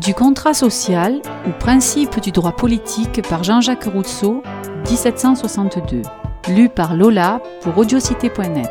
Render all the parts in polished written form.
Du contrat social ou principe du droit politique par Jean-Jacques Rousseau, 1762. Lu par Lola pour audiocité.net.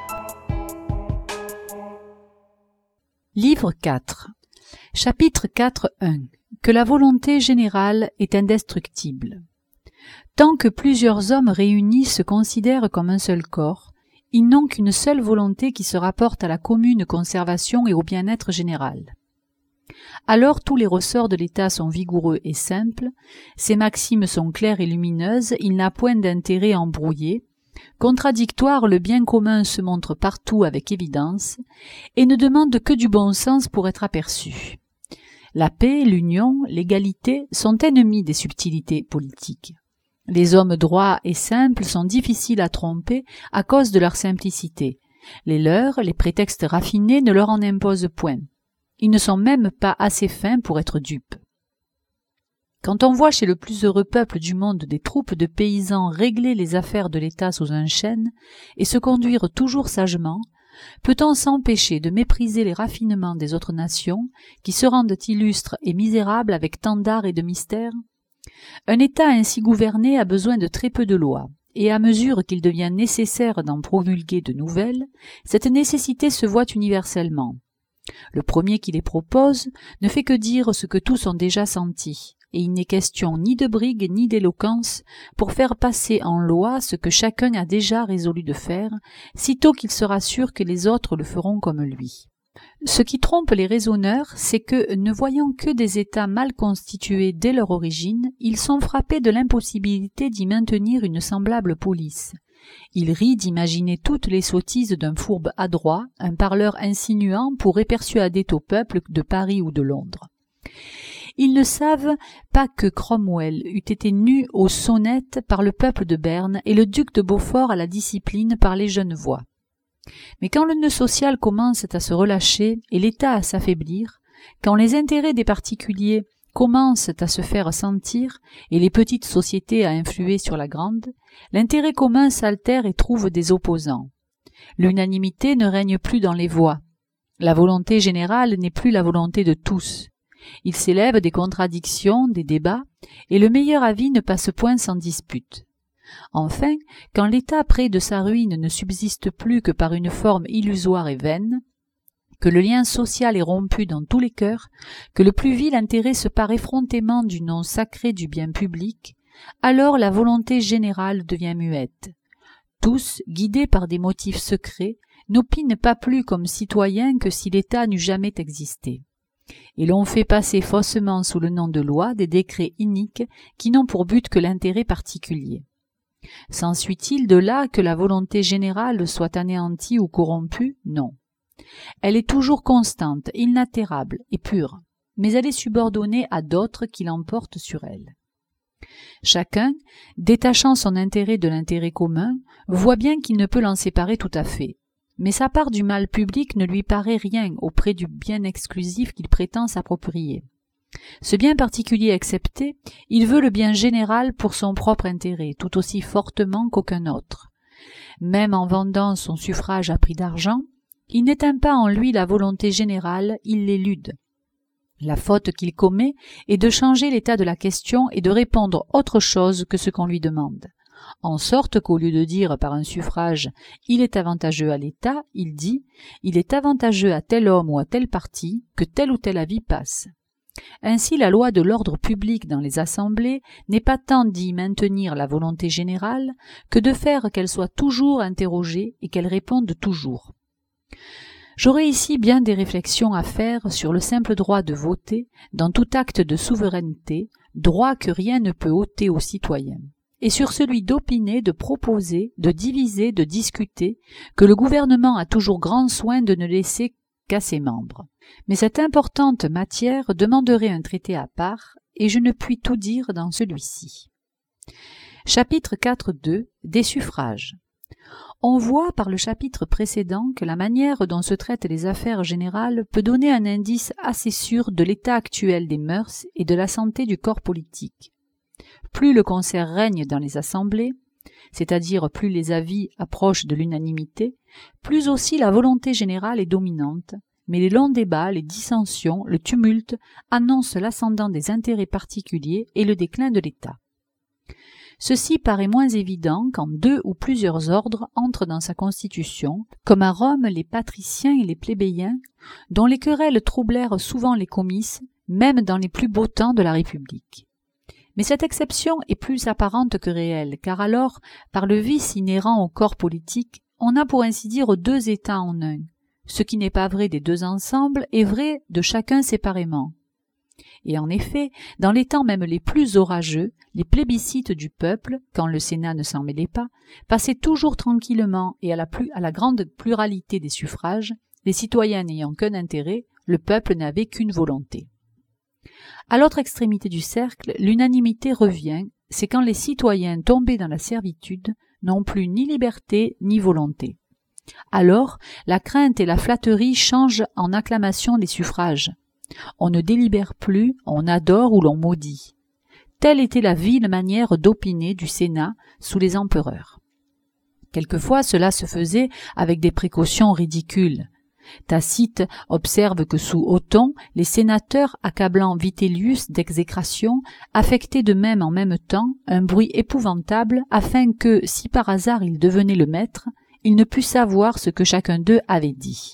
Livre 4. Chapitre 4.1. Que la volonté générale est indestructible. Tant que plusieurs hommes réunis se considèrent comme un seul corps, ils n'ont qu'une seule volonté qui se rapporte à la commune conservation et au bien-être général. Alors tous les ressorts de l'État sont vigoureux et simples, ses maximes sont claires et lumineuses, il n'a point d'intérêt embrouillé, contradictoire le bien commun se montre partout avec évidence, et ne demande que du bon sens pour être aperçu. La paix, l'union, l'égalité sont ennemis des subtilités politiques. Les hommes droits et simples sont difficiles à tromper à cause de leur simplicité. Les leurs, les prétextes raffinés ne leur en imposent point. Ils ne sont même pas assez fins pour être dupes. Quand on voit chez le plus heureux peuple du monde des troupes de paysans régler les affaires de l'État sous un chêne et se conduire toujours sagement, peut-on s'empêcher de mépriser les raffinements des autres nations qui se rendent illustres et misérables avec tant d'art et de mystère? Un État ainsi gouverné a besoin de très peu de lois, et à mesure qu'il devient nécessaire d'en promulguer de nouvelles, cette nécessité se voit universellement. Le premier qui les propose ne fait que dire ce que tous ont déjà senti, et il n'est question ni de brigue ni d'éloquence pour faire passer en loi ce que chacun a déjà résolu de faire, sitôt qu'il sera sûr que les autres le feront comme lui. Ce qui trompe les raisonneurs, c'est que, ne voyant que des États mal constitués dès leur origine, ils sont frappés de l'impossibilité d'y maintenir une semblable police. Ils rient d'imaginer toutes les sottises d'un fourbe adroit, un parleur insinuant pourrait persuader au peuple de Paris ou de Londres. Ils ne savent pas que Cromwell eût été nu aux sonnettes par le peuple de Berne et le duc de Beaufort à la discipline par les Genevois. Mais quand le nœud social commence à se relâcher et l'État à s'affaiblir, quand les intérêts des particuliers commencent à se faire sentir et les petites sociétés à influer sur la grande, l'intérêt commun s'altère et trouve des opposants. L'unanimité ne règne plus dans les voix. La volonté générale n'est plus la volonté de tous. Il s'élève des contradictions, des débats, et le meilleur avis ne passe point sans dispute. Enfin, quand l'État près de sa ruine ne subsiste plus que par une forme illusoire et vaine, que le lien social est rompu dans tous les cœurs, que le plus vil intérêt se pare effrontément du nom sacré du bien public, alors la volonté générale devient muette. Tous, guidés par des motifs secrets, n'opinent pas plus comme citoyens que si l'État n'eût jamais existé. Et l'on fait passer faussement sous le nom de loi des décrets iniques qui n'ont pour but que l'intérêt particulier. S'ensuit-il de là que la volonté générale soit anéantie ou corrompue? Non. Elle est toujours constante, inaltérable et pure, mais elle est subordonnée à d'autres qui l'emportent sur elle. Chacun, détachant son intérêt de l'intérêt commun, voit bien qu'il ne peut l'en séparer tout à fait, mais sa part du mal public ne lui paraît rien auprès du bien exclusif qu'il prétend s'approprier. Ce bien particulier excepté, il veut le bien général pour son propre intérêt, tout aussi fortement qu'aucun autre. Même en vendant son suffrage à prix d'argent, il n'éteint pas en lui la volonté générale, il l'élude. La faute qu'il commet est de changer l'état de la question et de répondre autre chose que ce qu'on lui demande. En sorte qu'au lieu de dire par un suffrage « il est avantageux à l'État », il dit « il est avantageux à tel homme ou à tel parti que tel ou tel avis passe ». Ainsi la loi de l'ordre public dans les assemblées n'est pas tant d'y maintenir la volonté générale que de faire qu'elle soit toujours interrogée et qu'elle réponde toujours. J'aurais ici bien des réflexions à faire sur le simple droit de voter dans tout acte de souveraineté, droit que rien ne peut ôter aux citoyens, et sur celui d'opiner, de proposer, de diviser, de discuter, que le gouvernement a toujours grand soin de ne laisser qu'à ses membres. Mais cette importante matière demanderait un traité à part, et je ne puis tout dire dans celui-ci. Chapitre 4.2. Des suffrages. On voit par le chapitre précédent que la manière dont se traitent les affaires générales peut donner un indice assez sûr de l'état actuel des mœurs et de la santé du corps politique. Plus le concert règne dans les assemblées, c'est-à-dire plus les avis approchent de l'unanimité, plus aussi la volonté générale est dominante, mais les longs débats, les dissensions, le tumulte annoncent l'ascendant des intérêts particuliers et le déclin de l'État. Ceci paraît moins évident quand 2 ou plusieurs ordres entrent dans sa constitution, comme à Rome les patriciens et les plébéiens, dont les querelles troublèrent souvent les comices, même dans les plus beaux temps de la République. Mais cette exception est plus apparente que réelle, car alors, par le vice inhérent au corps politique, on a pour ainsi dire 2 États en un. Ce qui n'est pas vrai des 2 ensemble est vrai de chacun séparément. Et en effet, dans les temps même les plus orageux, les plébiscites du peuple, quand le Sénat ne s'en mêlait pas, passaient toujours tranquillement et à la grande pluralité des suffrages, les citoyens n'ayant qu'un intérêt, le peuple n'avait qu'une volonté. À l'autre extrémité du cercle, l'unanimité revient, c'est quand les citoyens tombés dans la servitude n'ont plus ni liberté ni volonté. Alors, la crainte et la flatterie changent en acclamation des suffrages. On ne délibère plus, on adore ou l'on maudit. Telle était la vile manière d'opiner du Sénat sous les empereurs. Quelquefois cela se faisait avec des précautions ridicules. Tacite observe que sous Othon, les sénateurs, accablant Vitellius d'exécration, affectaient de même en même temps un bruit épouvantable afin que, si par hasard il devenait le maître, il ne put savoir ce que chacun d'eux avait dit.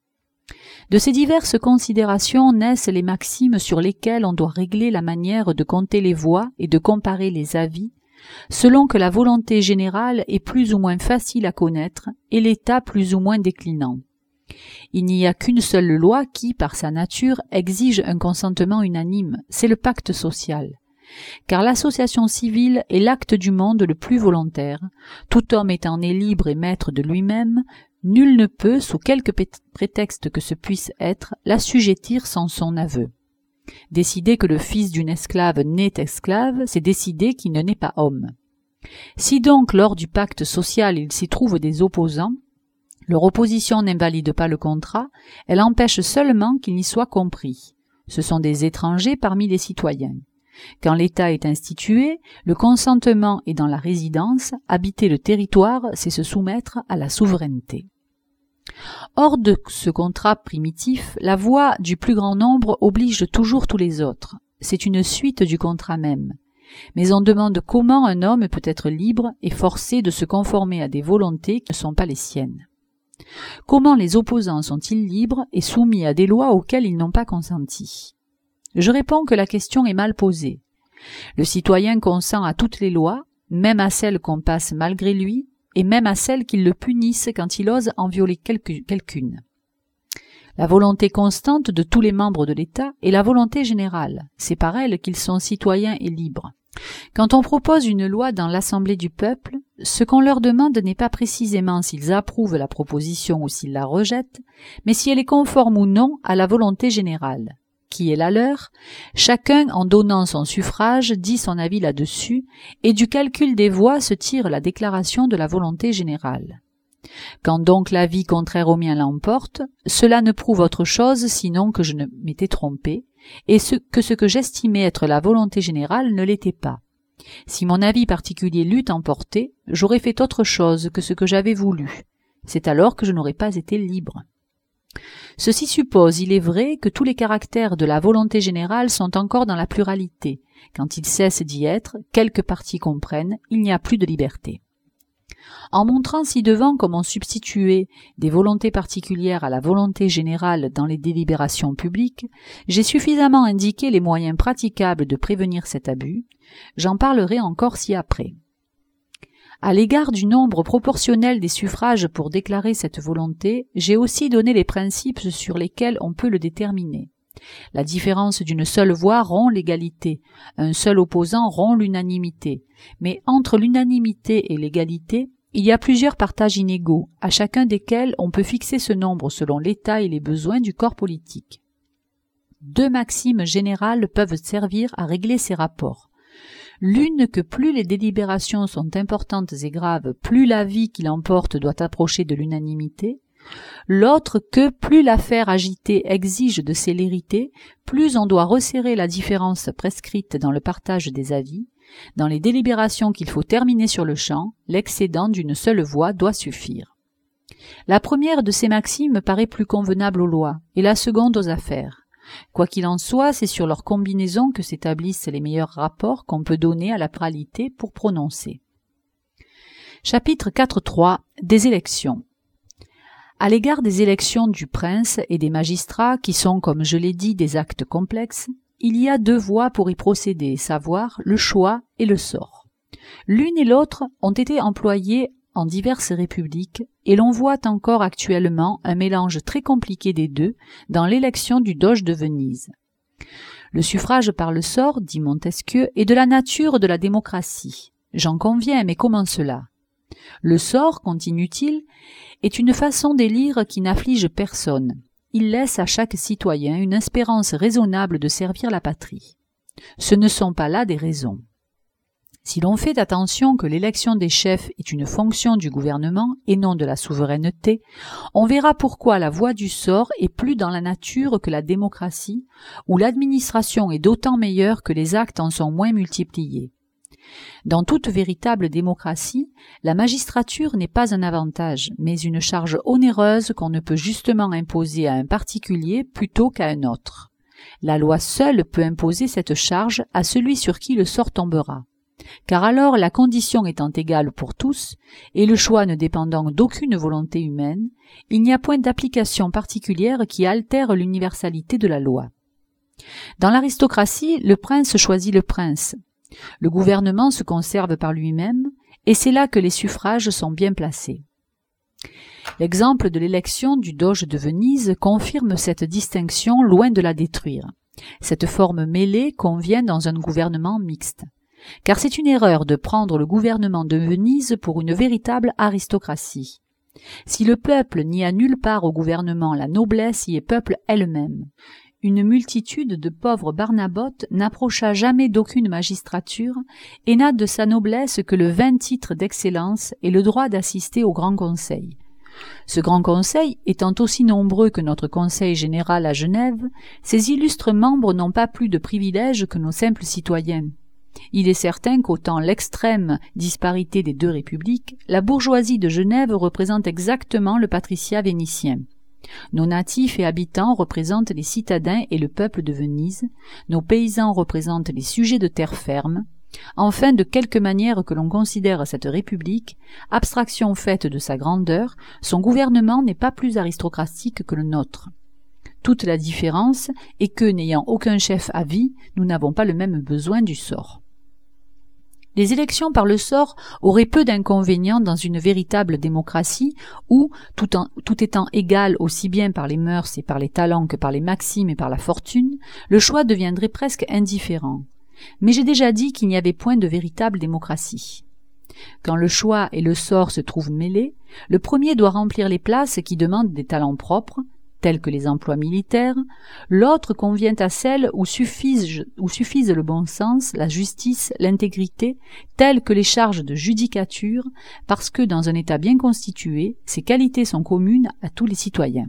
De ces diverses considérations naissent les maximes sur lesquelles on doit régler la manière de compter les voix et de comparer les avis, selon que la volonté générale est plus ou moins facile à connaître et l'État plus ou moins déclinant. Il n'y a qu'une seule loi qui, par sa nature, exige un consentement unanime, c'est le pacte social. Car l'association civile est l'acte du monde le plus volontaire. Tout homme étant né libre et maître de lui-même, nul ne peut, sous quelque prétexte que ce puisse être, l'assujettir sans son aveu. Décider que le fils d'une esclave naît esclave, c'est décider qu'il ne naît pas homme. Si donc, lors du pacte social, il s'y trouve des opposants, leur opposition n'invalide pas le contrat, elle empêche seulement qu'il n'y soit compris. Ce sont des étrangers parmi les citoyens. Quand l'État est institué, le consentement est dans la résidence, habiter le territoire, c'est se soumettre à la souveraineté. Hors de ce contrat primitif, la voix du plus grand nombre oblige toujours tous les autres. C'est une suite du contrat même. Mais on demande comment un homme peut être libre et forcé de se conformer à des volontés qui ne sont pas les siennes. Comment les opposants sont-ils libres et soumis à des lois auxquelles ils n'ont pas consenti ? Je réponds que la question est mal posée. Le citoyen consent à toutes les lois, même à celles qu'on passe malgré lui, et même à celles qui le punissent quand il ose en violer quelqu'une. La volonté constante de tous les membres de l'État est la volonté générale. C'est par elle qu'ils sont citoyens et libres. Quand on propose une loi dans l'Assemblée du peuple, ce qu'on leur demande n'est pas précisément s'ils approuvent la proposition ou s'ils la rejettent, mais si elle est conforme ou non à la volonté générale. Qui est la leur, chacun en donnant son suffrage dit son avis là-dessus, et du calcul des voix se tire la déclaration de la volonté générale. Quand donc l'avis contraire au mien l'emporte, cela ne prouve autre chose sinon que je ne m'étais trompé, et que ce que j'estimais être la volonté générale ne l'était pas. Si mon avis particulier l'eût emporté, j'aurais fait autre chose que ce que j'avais voulu. C'est alors que je n'aurais pas été libre. Ceci suppose, il est vrai, que tous les caractères de la volonté générale sont encore dans la pluralité. Quand ils cessent d'y être, quelques parties comprennent, il n'y a plus de liberté. En montrant ci-devant comment substituer des volontés particulières à la volonté générale dans les délibérations publiques, j'ai suffisamment indiqué les moyens praticables de prévenir cet abus. J'en parlerai encore ci-après. À l'égard du nombre proportionnel des suffrages pour déclarer cette volonté, j'ai aussi donné les principes sur lesquels on peut le déterminer. La différence d'une seule voix rompt l'égalité, un seul opposant rompt l'unanimité, mais entre l'unanimité et l'égalité, il y a plusieurs partages inégaux, à chacun desquels on peut fixer ce nombre selon l'état et les besoins du corps politique. 2 maximes générales peuvent servir à régler ces rapports. L'une que plus les délibérations sont importantes et graves, plus l'avis qui l'emporte doit approcher de l'unanimité. L'autre que plus l'affaire agitée exige de célérité, plus on doit resserrer la différence prescrite dans le partage des avis. Dans les délibérations qu'il faut terminer sur le champ, l'excédent d'une seule voix doit suffire. La première de ces maximes paraît plus convenable aux lois, et la seconde aux affaires. Quoi qu'il en soit, c'est sur leur combinaison que s'établissent les meilleurs rapports qu'on peut donner à la pluralité pour prononcer. Chapitre 4.3 des élections. À l'égard des élections du prince et des magistrats, qui sont, comme je l'ai dit, des actes complexes, il y a deux voies pour y procéder, savoir le choix et le sort. L'une et l'autre ont été employées en diverses républiques, et l'on voit encore actuellement un mélange très compliqué des deux dans l'élection du doge de Venise. Le suffrage par le sort, dit Montesquieu, est de la nature de la démocratie. J'en conviens, mais comment cela? Le sort, continue-t-il, est une façon d'élire qui n'afflige personne. Il laisse à chaque citoyen une espérance raisonnable de servir la patrie. Ce ne sont pas là des raisons. Si l'on fait attention que l'élection des chefs est une fonction du gouvernement et non de la souveraineté, on verra pourquoi la voie du sort est plus dans la nature que la démocratie, où l'administration est d'autant meilleure que les actes en sont moins multipliés. Dans toute véritable démocratie, la magistrature n'est pas un avantage, mais une charge onéreuse qu'on ne peut justement imposer à un particulier plutôt qu'à un autre. La loi seule peut imposer cette charge à celui sur qui le sort tombera. Car alors, la condition étant égale pour tous, et le choix ne dépendant d'aucune volonté humaine, il n'y a point d'application particulière qui altère l'universalité de la loi. Dans l'aristocratie, le prince choisit le prince. Le gouvernement se conserve par lui-même, et c'est là que les suffrages sont bien placés. L'exemple de l'élection du doge de Venise confirme cette distinction loin de la détruire. Cette forme mêlée convient dans un gouvernement mixte. Car c'est une erreur de prendre le gouvernement de Venise pour une véritable aristocratie. Si le peuple n'y a nulle part au gouvernement, la noblesse y est peuple elle-même. Une multitude de pauvres Barnabotes n'approcha jamais d'aucune magistrature et n'a de sa noblesse que le 20 titres d'excellence et le droit d'assister au Grand Conseil. Ce Grand Conseil étant aussi nombreux que notre Conseil général à Genève, ses illustres membres n'ont pas plus de privilèges que nos simples citoyens. Il est certain qu'autant l'extrême disparité des deux républiques, la bourgeoisie de Genève représente exactement le patriciat vénitien. Nos natifs et habitants représentent les citadins et le peuple de Venise, nos paysans représentent les sujets de terre ferme. Enfin, de quelque manière que l'on considère cette république, abstraction faite de sa grandeur, son gouvernement n'est pas plus aristocratique que le nôtre. Toute la différence est que, n'ayant aucun chef à vie, nous n'avons pas le même besoin du sort. Les élections par le sort auraient peu d'inconvénients dans une véritable démocratie où, tout étant égal aussi bien par les mœurs et par les talents que par les maximes et par la fortune, le choix deviendrait presque indifférent. Mais j'ai déjà dit qu'il n'y avait point de véritable démocratie. Quand le choix et le sort se trouvent mêlés, le premier doit remplir les places qui demandent des talents propres, tels que les emplois militaires, l'autre convient à celles où suffisent le bon sens, la justice, l'intégrité, telles que les charges de judicature, parce que dans un État bien constitué, ces qualités sont communes à tous les citoyens.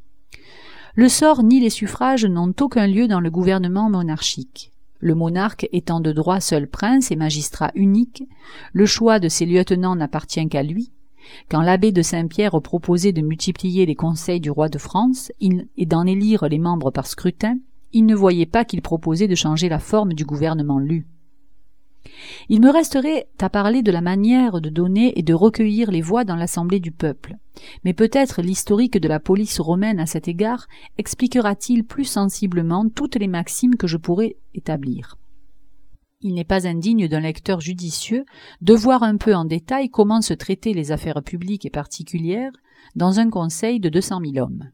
Le sort ni les suffrages n'ont aucun lieu dans le gouvernement monarchique. Le monarque étant de droit seul prince et magistrat unique, le choix de ses lieutenants n'appartient qu'à lui. Quand l'abbé de Saint-Pierre proposait de multiplier les conseils du roi de France et d'en élire les membres par scrutin, il ne voyait pas qu'il proposait de changer la forme du gouvernement lu. Il me resterait à parler de la manière de donner et de recueillir les voix dans l'assemblée du peuple, mais peut-être l'historique de la police romaine à cet égard expliquera-t-il plus sensiblement toutes les maximes que je pourrais établir. Il n'est pas indigne d'un lecteur judicieux de voir un peu en détail comment se traitaient les affaires publiques et particulières dans un conseil de 200 000 hommes.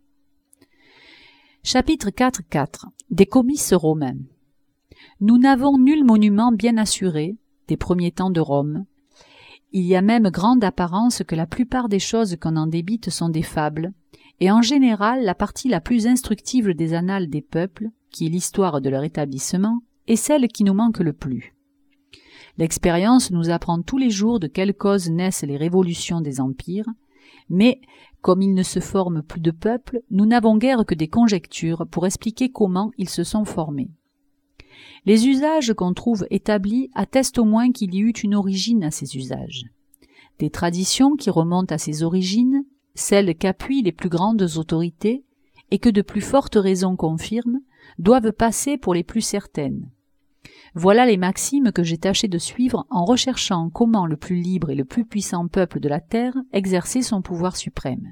Chapitre 4.4 des comices romains. Nous n'avons nul monument bien assuré des premiers temps de Rome. Il y a même grande apparence que la plupart des choses qu'on en débite sont des fables, et en général la partie la plus instructive des annales des peuples, qui est l'histoire de leur établissement, est celle qui nous manque le plus. L'expérience nous apprend tous les jours de quelles causes naissent les révolutions des empires, mais, comme il ne se forme plus de peuples, nous n'avons guère que des conjectures pour expliquer comment ils se sont formés. Les usages qu'on trouve établis attestent au moins qu'il y eut une origine à ces usages. Des traditions qui remontent à ces origines, celles qu'appuient les plus grandes autorités et que de plus fortes raisons confirment, doivent passer pour les plus certaines. Voilà les maximes que j'ai tâché de suivre en recherchant comment le plus libre et le plus puissant peuple de la terre exerçait son pouvoir suprême.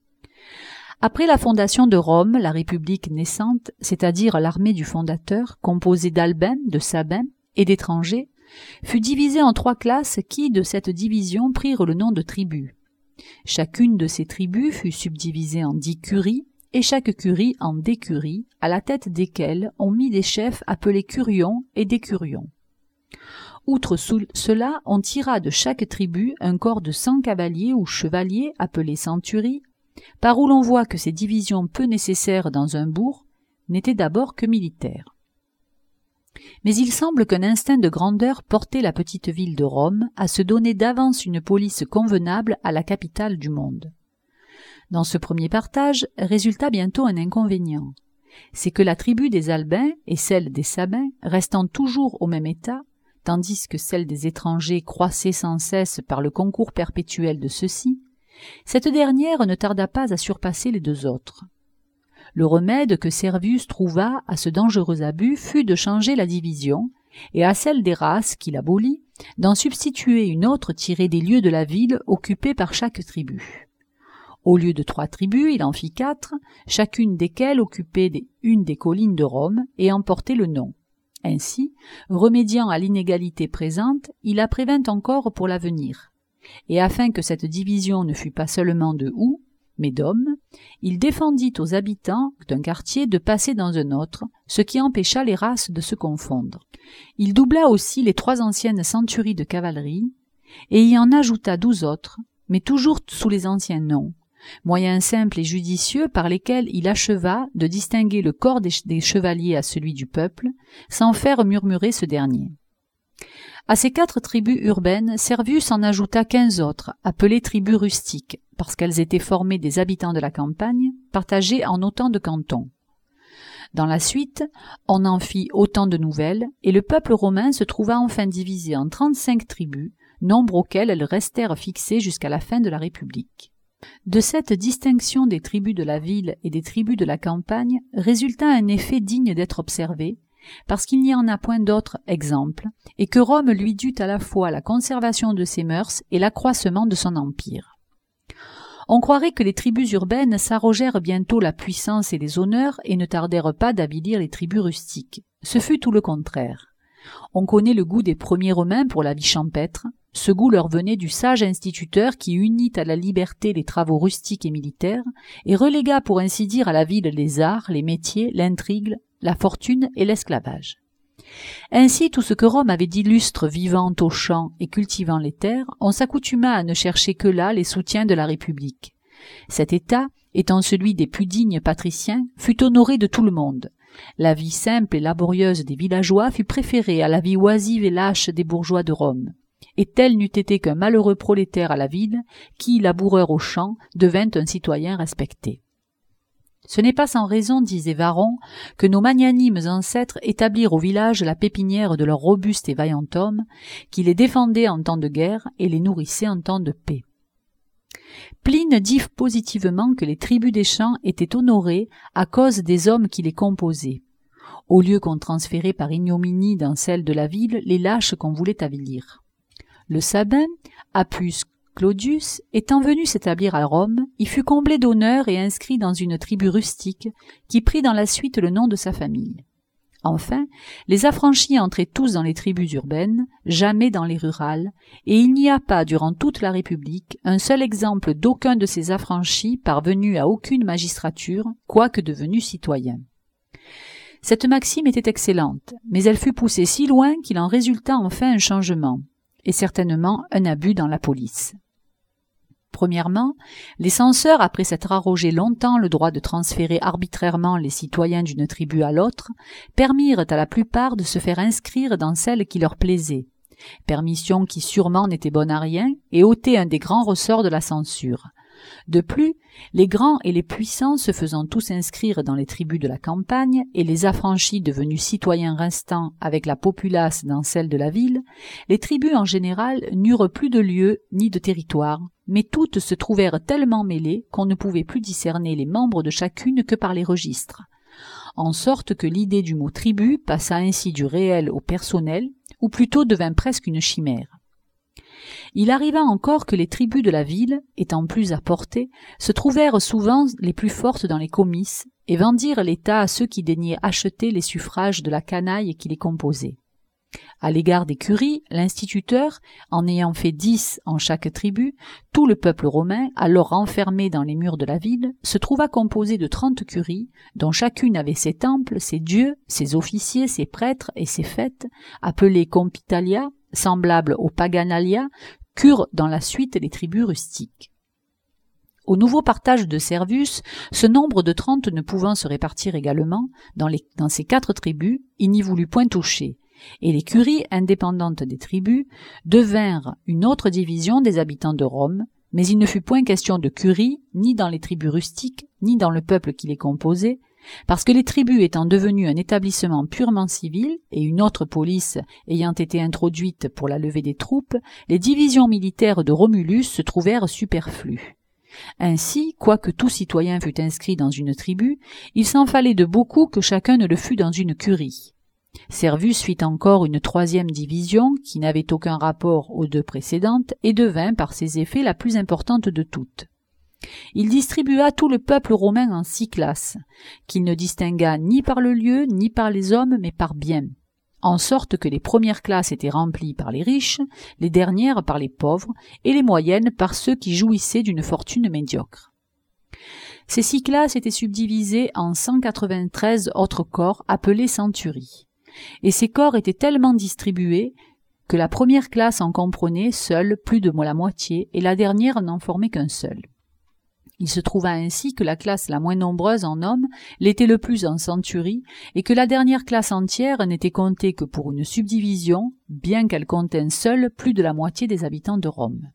Après la fondation de Rome, la République naissante, c'est-à-dire l'armée du fondateur, composée d'Albains, de Sabins et d'étrangers, fut divisée en 3 classes qui, de cette division, prirent le nom de tribus. Chacune de ces tribus fut subdivisée en 10 curies, et chaque curie en d'écuries, à la tête desquelles on mit des chefs appelés curions et décurions. Outre cela, on tira de chaque tribu un corps de 100 cavaliers ou chevaliers appelés centuries, par où l'on voit que ces divisions peu nécessaires dans un bourg n'étaient d'abord que militaires. Mais il semble qu'un instinct de grandeur portait la petite ville de Rome à se donner d'avance une police convenable à la capitale du monde. Dans ce premier partage résulta bientôt un inconvénient. C'est que la tribu des Albains et celle des Sabins, restant toujours au même état, tandis que celle des étrangers croissait sans cesse par le concours perpétuel de ceux-ci, cette dernière ne tarda pas à surpasser les 2 autres. Le remède que Servius trouva à ce dangereux abus fut de changer la division, et à celle des races qu'il abolit, d'en substituer une autre tirée des lieux de la ville occupés par chaque tribu. Au lieu de 3 tribus, il en fit 4, chacune desquelles occupait une des collines de Rome et en portait le nom. Ainsi, remédiant à l'inégalité présente, il la prévint encore pour l'avenir. Et afin que cette division ne fût pas seulement de houx, mais d'hommes, il défendit aux habitants d'un quartier de passer dans un autre, ce qui empêcha les races de se confondre. Il doubla aussi les 3 anciennes centuries de cavalerie, et y en ajouta 12 autres, mais toujours sous les anciens noms, moyen simple et judicieux par lesquels il acheva de distinguer le corps des chevaliers à celui du peuple, sans faire murmurer ce dernier. À ces 4 tribus urbaines, Servius en ajouta 15 autres, appelées tribus rustiques, parce qu'elles étaient formées des habitants de la campagne, partagées en autant de cantons. Dans la suite, on en fit autant de nouvelles, et le peuple romain se trouva enfin divisé en 35 tribus, nombre auquel elles restèrent fixées jusqu'à la fin de la République. De cette distinction des tribus de la ville et des tribus de la campagne résulta un effet digne d'être observé, parce qu'il n'y en a point d'autre exemple, et que Rome lui dut à la fois la conservation de ses mœurs et l'accroissement de son empire. On croirait que les tribus urbaines s'arrogèrent bientôt la puissance et les honneurs et ne tardèrent pas d'avilir les tribus rustiques. Ce fut tout le contraire. On connaît le goût des premiers Romains pour la vie champêtre. Ce goût leur venait du sage instituteur qui unit à la liberté les travaux rustiques et militaires et relégua pour ainsi dire à la ville les arts, les métiers, l'intrigue, la fortune et l'esclavage. Ainsi, tout ce que Rome avait d'illustre vivant aux champs et cultivant les terres, on s'accoutuma à ne chercher que là les soutiens de la République. Cet État, étant celui des plus dignes patriciens, fut honoré de tout le monde. La vie simple et laborieuse des villageois fut préférée à la vie oisive et lâche des bourgeois de Rome. Et tel n'eût été qu'un malheureux prolétaire à la ville, qui, laboureur aux champs, devint un citoyen respecté. Ce n'est pas sans raison, disait Varron, que nos magnanimes ancêtres établirent au village la pépinière de leur robuste et vaillant homme, qui les défendait en temps de guerre et les nourrissait en temps de paix. Pline dit positivement que les tribus des champs étaient honorées à cause des hommes qui les composaient, au lieu qu'on transférait par ignominie dans celles de la ville les lâches qu'on voulait avilir. Le Sabin, Appius Claudius, étant venu s'établir à Rome, y fut comblé d'honneur et inscrit dans une tribu rustique qui prit dans la suite le nom de sa famille. Enfin, les affranchis entraient tous dans les tribus urbaines, jamais dans les rurales, et il n'y a pas, durant toute la République, un seul exemple d'aucun de ces affranchis parvenu à aucune magistrature, quoique devenu citoyen. Cette maxime était excellente, mais elle fut poussée si loin qu'il en résulta enfin un changement, et certainement un abus dans la police. Premièrement, les censeurs, après s'être arrogé longtemps le droit de transférer arbitrairement les citoyens d'une tribu à l'autre, permirent à la plupart de se faire inscrire dans celle qui leur plaisait, permission qui sûrement n'était bonne à rien et ôtait un des grands ressorts de la censure. De plus, les grands et les puissants se faisant tous inscrire dans les tribus de la campagne et les affranchis devenus citoyens restants avec la populace dans celle de la ville, les tribus en général n'eurent plus de lieu ni de territoire, mais toutes se trouvèrent tellement mêlées qu'on ne pouvait plus discerner les membres de chacune que par les registres, en sorte que l'idée du mot tribu passa ainsi du réel au personnel, ou plutôt devint presque une chimère. Il arriva encore que les tribus de la ville, étant plus à portée, se trouvèrent souvent les plus fortes dans les comices et vendirent l'État à ceux qui daignaient acheter les suffrages de la canaille qui les composait. À l'égard des curies, l'instituteur, en ayant fait 10 en chaque tribu, tout le peuple romain, alors renfermé dans les murs de la ville, se trouva composé de 30 curies, dont chacune avait ses temples, ses dieux, ses officiers, ses prêtres et ses fêtes, appelées compitalia, semblables aux paganalia, qu'eurent dans la suite les tribus rustiques. Au nouveau partage de Servus, ce nombre de 30 ne pouvant se répartir également dans ces 4 tribus, il n'y voulut point toucher, et les curies indépendantes des tribus devinrent une autre division des habitants de Rome, mais il ne fut point question de curie ni dans les tribus rustiques, ni dans le peuple qui les composait, parce que les tribus étant devenues un établissement purement civil et une autre police ayant été introduite pour la levée des troupes, les divisions militaires de Romulus se trouvèrent superflues. Ainsi, quoique tout citoyen fût inscrit dans une tribu, il s'en fallait de beaucoup que chacun ne le fût dans une curie. Servus fit encore une 3e division qui n'avait aucun rapport aux 2 précédentes et devint par ses effets la plus importante de toutes. Il distribua tout le peuple romain en 6 classes, qu'il ne distingua ni par le lieu ni par les hommes mais par bien, en sorte que les premières classes étaient remplies par les riches, les dernières par les pauvres et les moyennes par ceux qui jouissaient d'une fortune médiocre. Ces 6 classes étaient subdivisées en 193 autres corps appelés centuries. Et ces corps étaient tellement distribués que la première classe en comprenait seule plus de la moitié et la dernière n'en formait qu'un seul. Il se trouva ainsi que la classe la moins nombreuse en hommes l'était le plus en centuries et que la dernière classe entière n'était comptée que pour une subdivision, bien qu'elle contint seule plus de la moitié des habitants de Rome.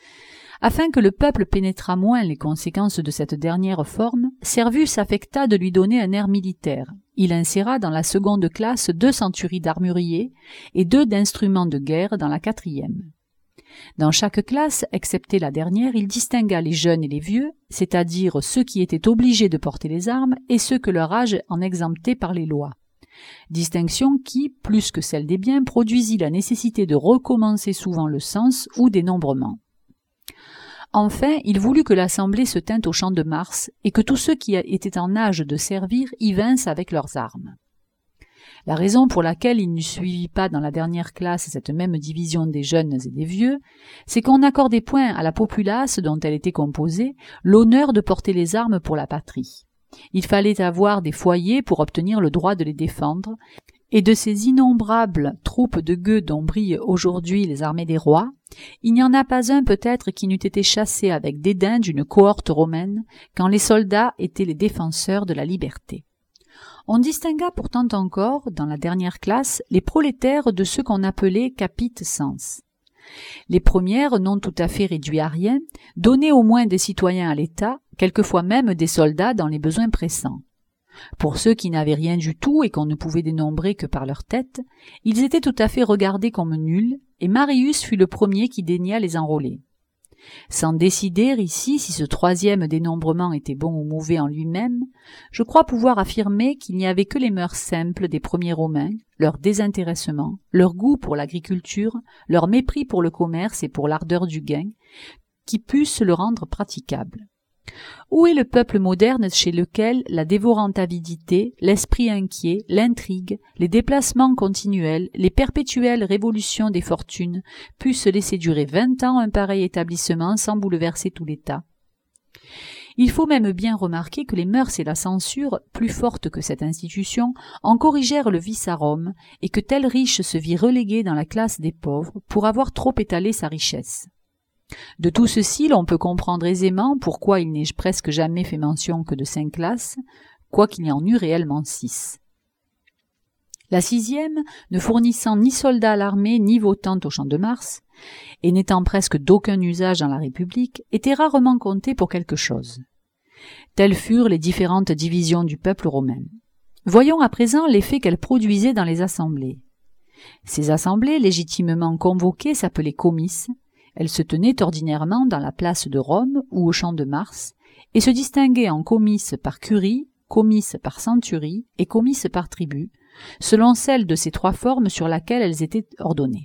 Afin que le peuple pénétrât moins les conséquences de cette dernière forme, Servus affecta de lui donner un air militaire. Il inséra dans la seconde classe 2 centuries d'armuriers et 2 d'instruments de guerre dans la 4e. Dans chaque classe, excepté la dernière, il distingua les jeunes et les vieux, c'est-à-dire ceux qui étaient obligés de porter les armes et ceux que leur âge en exemptait par les lois. Distinction qui, plus que celle des biens, produisit la nécessité de recommencer souvent le cens ou dénombrement. Enfin, il voulut que l'assemblée se tînt au champ de Mars et que tous ceux qui étaient en âge de servir y vinssent avec leurs armes. La raison pour laquelle il ne suivit pas dans la dernière classe cette même division des jeunes et des vieux, c'est qu'on n'accordait point à la populace dont elle était composée l'honneur de porter les armes pour la patrie. Il fallait avoir des foyers pour obtenir le droit de les défendre, et de ces innombrables troupes de gueux dont brillent aujourd'hui les armées des rois, il n'y en a pas un peut-être qui n'eût été chassé avec dédain d'une cohorte romaine quand les soldats étaient les défenseurs de la liberté. On distingua pourtant encore, dans la dernière classe, les prolétaires de ceux qu'on appelait capite sens. Les premières, non tout à fait réduits à rien, donnaient au moins des citoyens à l'État, quelquefois même des soldats dans les besoins pressants. Pour ceux qui n'avaient rien du tout et qu'on ne pouvait dénombrer que par leur tête, ils étaient tout à fait regardés comme nuls, et Marius fut le premier qui daigna les enrôler. Sans décider ici si ce 3e dénombrement était bon ou mauvais en lui-même, je crois pouvoir affirmer qu'il n'y avait que les mœurs simples des premiers Romains, leur désintéressement, leur goût pour l'agriculture, leur mépris pour le commerce et pour l'ardeur du gain, qui pussent le rendre praticable. Où est le peuple moderne chez lequel la dévorante avidité, l'esprit inquiet, l'intrigue, les déplacements continuels, les perpétuelles révolutions des fortunes puissent laisser durer 20 ans un pareil établissement sans bouleverser tout l'État? Il faut même bien remarquer que les mœurs et la censure, plus fortes que cette institution, en corrigèrent le vice à Rome, et que tel riche se vit relégué dans la classe des pauvres pour avoir trop étalé sa richesse. De tout ceci, l'on peut comprendre aisément pourquoi il n'est presque jamais fait mention que de 5 classes, quoiqu'il y en eût réellement 6. La 6e, ne fournissant ni soldats à l'armée ni votant au Champ de Mars, et n'étant presque d'aucun usage dans la République, était rarement comptée pour quelque chose. Telles furent les différentes divisions du peuple romain. Voyons à présent l'effet qu'elles produisaient dans les assemblées. Ces assemblées légitimement convoquées s'appelaient comices. Elles se tenaient ordinairement dans la place de Rome ou au Champ de Mars, et se distinguaient en comices par curie, comices par centurie et comices par tribu, selon celle de ces trois formes sur laquelle elles étaient ordonnées.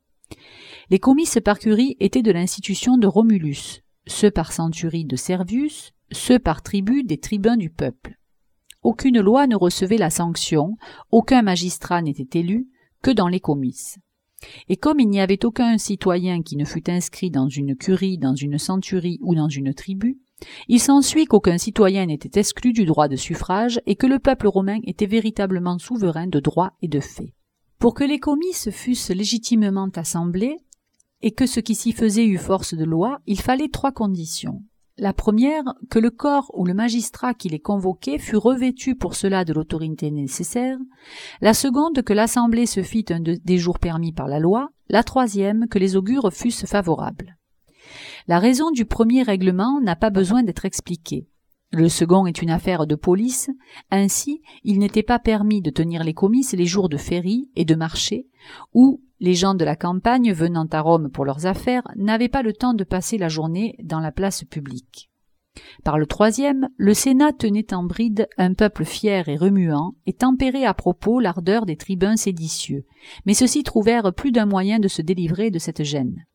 Les comices par curie étaient de l'institution de Romulus, ceux par centurie de Servius, ceux par tribu des tribuns du peuple. Aucune loi ne recevait la sanction, aucun magistrat n'était élu que dans les comices. Et comme il n'y avait aucun citoyen qui ne fût inscrit dans une curie, dans une centurie ou dans une tribu, il s'ensuit qu'aucun citoyen n'était exclu du droit de suffrage et que le peuple romain était véritablement souverain de droit et de fait. Pour que les comices fussent légitimement assemblés et que ce qui s'y faisait eût force de loi, il fallait 3 conditions. La première, que le corps ou le magistrat qui les convoquait fût revêtu pour cela de l'autorité nécessaire. La seconde, que l'assemblée se fît un des jours permis par la loi. La troisième, que les augures fussent favorables. La raison du premier règlement n'a pas besoin d'être expliquée. Le second est une affaire de police. Ainsi, il n'était pas permis de tenir les comices les jours de féries et de marchés, où les gens de la campagne venant à Rome pour leurs affaires n'avaient pas le temps de passer la journée dans la place publique. Par le troisième, le Sénat tenait en bride un peuple fier et remuant et tempérait à propos l'ardeur des tribuns séditieux, mais ceux-ci trouvèrent plus d'un moyen de se délivrer de cette gêne.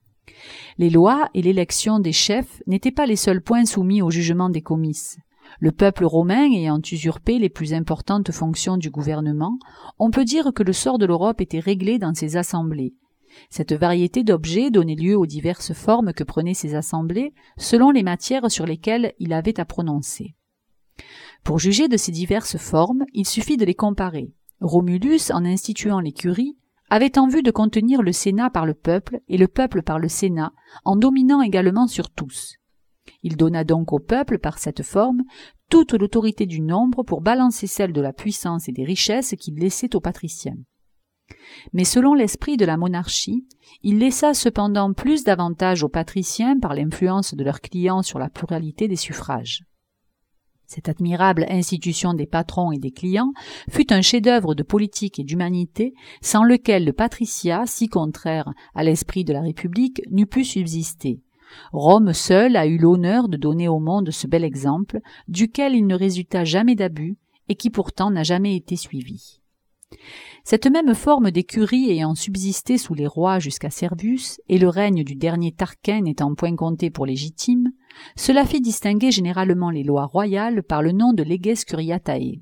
Les lois et l'élection des chefs n'étaient pas les seuls points soumis au jugement des comices. Le peuple romain ayant usurpé les plus importantes fonctions du gouvernement, on peut dire que le sort de l'Europe était réglé dans ces assemblées. Cette variété d'objets donnait lieu aux diverses formes que prenaient ces assemblées selon les matières sur lesquelles il avait à prononcer. Pour juger de ces diverses formes, il suffit de les comparer. Romulus, en instituant les curies, avait en vue de contenir le Sénat par le peuple et le peuple par le Sénat, en dominant également sur tous. Il donna donc au peuple, par cette forme, toute l'autorité du nombre pour balancer celle de la puissance et des richesses qu'il laissait aux patriciens. Mais selon l'esprit de la monarchie, il laissa cependant plus d'avantages aux patriciens par l'influence de leurs clients sur la pluralité des suffrages. Cette admirable institution des patrons et des clients fut un chef-d'œuvre de politique et d'humanité sans lequel le patriciat, si contraire à l'esprit de la République, n'eût pu subsister. Rome seule a eu l'honneur de donner au monde ce bel exemple, duquel il ne résulta jamais d'abus et qui pourtant n'a jamais été suivi. Cette même forme d'écurie ayant subsisté sous les rois jusqu'à Servius, et le règne du dernier Tarquin n'étant point compté pour légitime, cela fit distinguer généralement les lois royales par le nom de leges curiatae.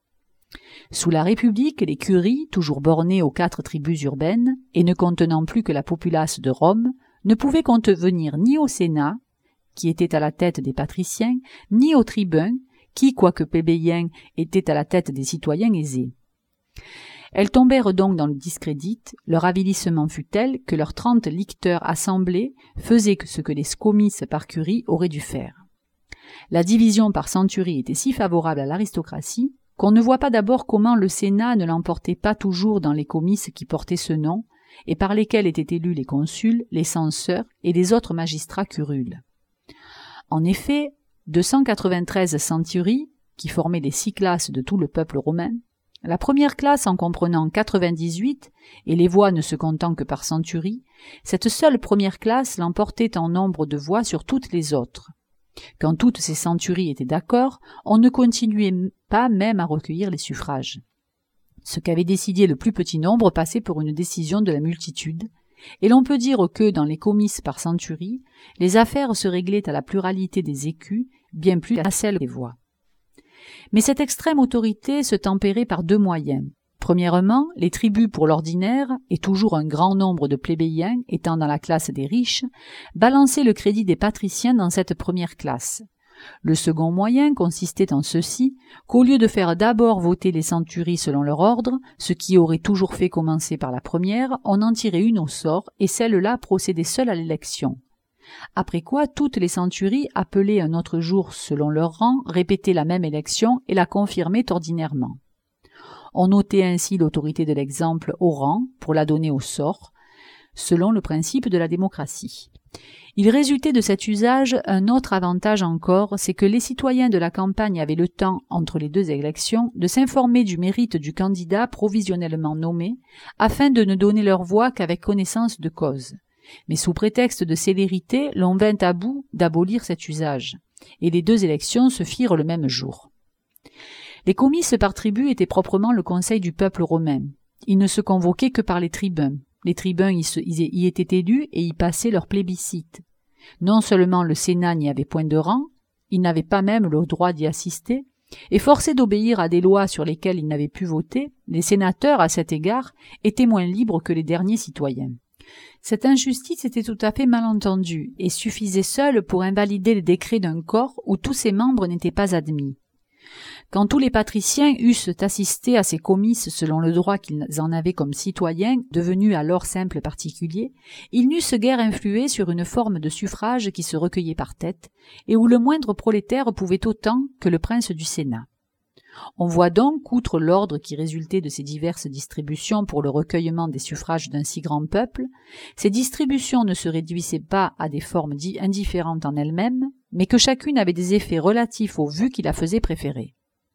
Sous la République, les curies, toujours bornées aux 4 tribus urbaines, et ne contenant plus que la populace de Rome, ne pouvaient convenir ni au Sénat, qui était à la tête des patriciens, ni aux tribuns, qui, quoique plébéiens, étaient à la tête des citoyens aisés. Elles tombèrent donc dans le discrédit, leur avilissement fut tel que leurs 30 licteurs assemblés faisaient ce que les comices par curie auraient dû faire. La division par centurie était si favorable à l'aristocratie qu'on ne voit pas d'abord comment le Sénat ne l'emportait pas toujours dans les comices qui portaient ce nom et par lesquels étaient élus les consuls, les censeurs et les autres magistrats curules. En effet, de 193 centuries, qui formaient les 6 classes de tout le peuple romain, la première classe en comprenant 98, et les voix ne se comptant que par centurie, cette seule première classe l'emportait en nombre de voix sur toutes les autres. Quand toutes ces centuries étaient d'accord, on ne continuait pas même à recueillir les suffrages. Ce qu'avait décidé le plus petit nombre passait pour une décision de la multitude, et l'on peut dire que, dans les comices par centurie, les affaires se réglaient à la pluralité des écus, bien plus qu'à celle des voix. Mais cette extrême autorité se tempérait par 2 moyens. Premièrement, les tribus pour l'ordinaire, et toujours un grand nombre de plébéiens étant dans la classe des riches, balançaient le crédit des patriciens dans cette première classe. Le second moyen consistait en ceci, qu'au lieu de faire d'abord voter les centuries selon leur ordre, ce qui aurait toujours fait commencer par la première, on en tirait une au sort, et celle-là procédait seule à l'élection. Après quoi, toutes les centuries, appelées un autre jour selon leur rang, répétaient la même élection et la confirmaient ordinairement. On ôtait ainsi l'autorité de l'exemple au rang pour la donner au sort, selon le principe de la démocratie. Il résultait de cet usage un autre avantage encore, c'est que les citoyens de la campagne avaient le temps, entre les deux élections, de s'informer du mérite du candidat provisionnellement nommé, afin de ne donner leur voix qu'avec connaissance de cause. Mais sous prétexte de célérité, l'on vint à bout d'abolir cet usage, et les deux élections se firent le même jour. Les comices par tribu étaient proprement le conseil du peuple romain. Ils ne se convoquaient que par les tribuns. Les tribuns y étaient élus et y passaient leur plébiscite. Non seulement le Sénat n'y avait point de rang, ils n'avaient pas même le droit d'y assister, et forcés d'obéir à des lois sur lesquelles ils n'avaient pu voter, les sénateurs, à cet égard, étaient moins libres que les derniers citoyens. Cette injustice était tout à fait mal entendue et suffisait seule pour invalider les décrets d'un corps où tous ses membres n'étaient pas admis. Quand tous les patriciens eussent assisté à ces comices selon le droit qu'ils en avaient comme citoyens, devenus alors simples particuliers, ils n'eussent guère influé sur une forme de suffrage qui se recueillait par tête, et où le moindre prolétaire pouvait autant que le prince du Sénat. On voit donc, outre l'ordre qui résultait de ces diverses distributions pour le recueillement des suffrages d'un si grand peuple, ces distributions ne se réduisaient pas à des formes indifférentes en elles-mêmes, mais que chacune avait des effets relatifs aux vues qui la faisaient préférer.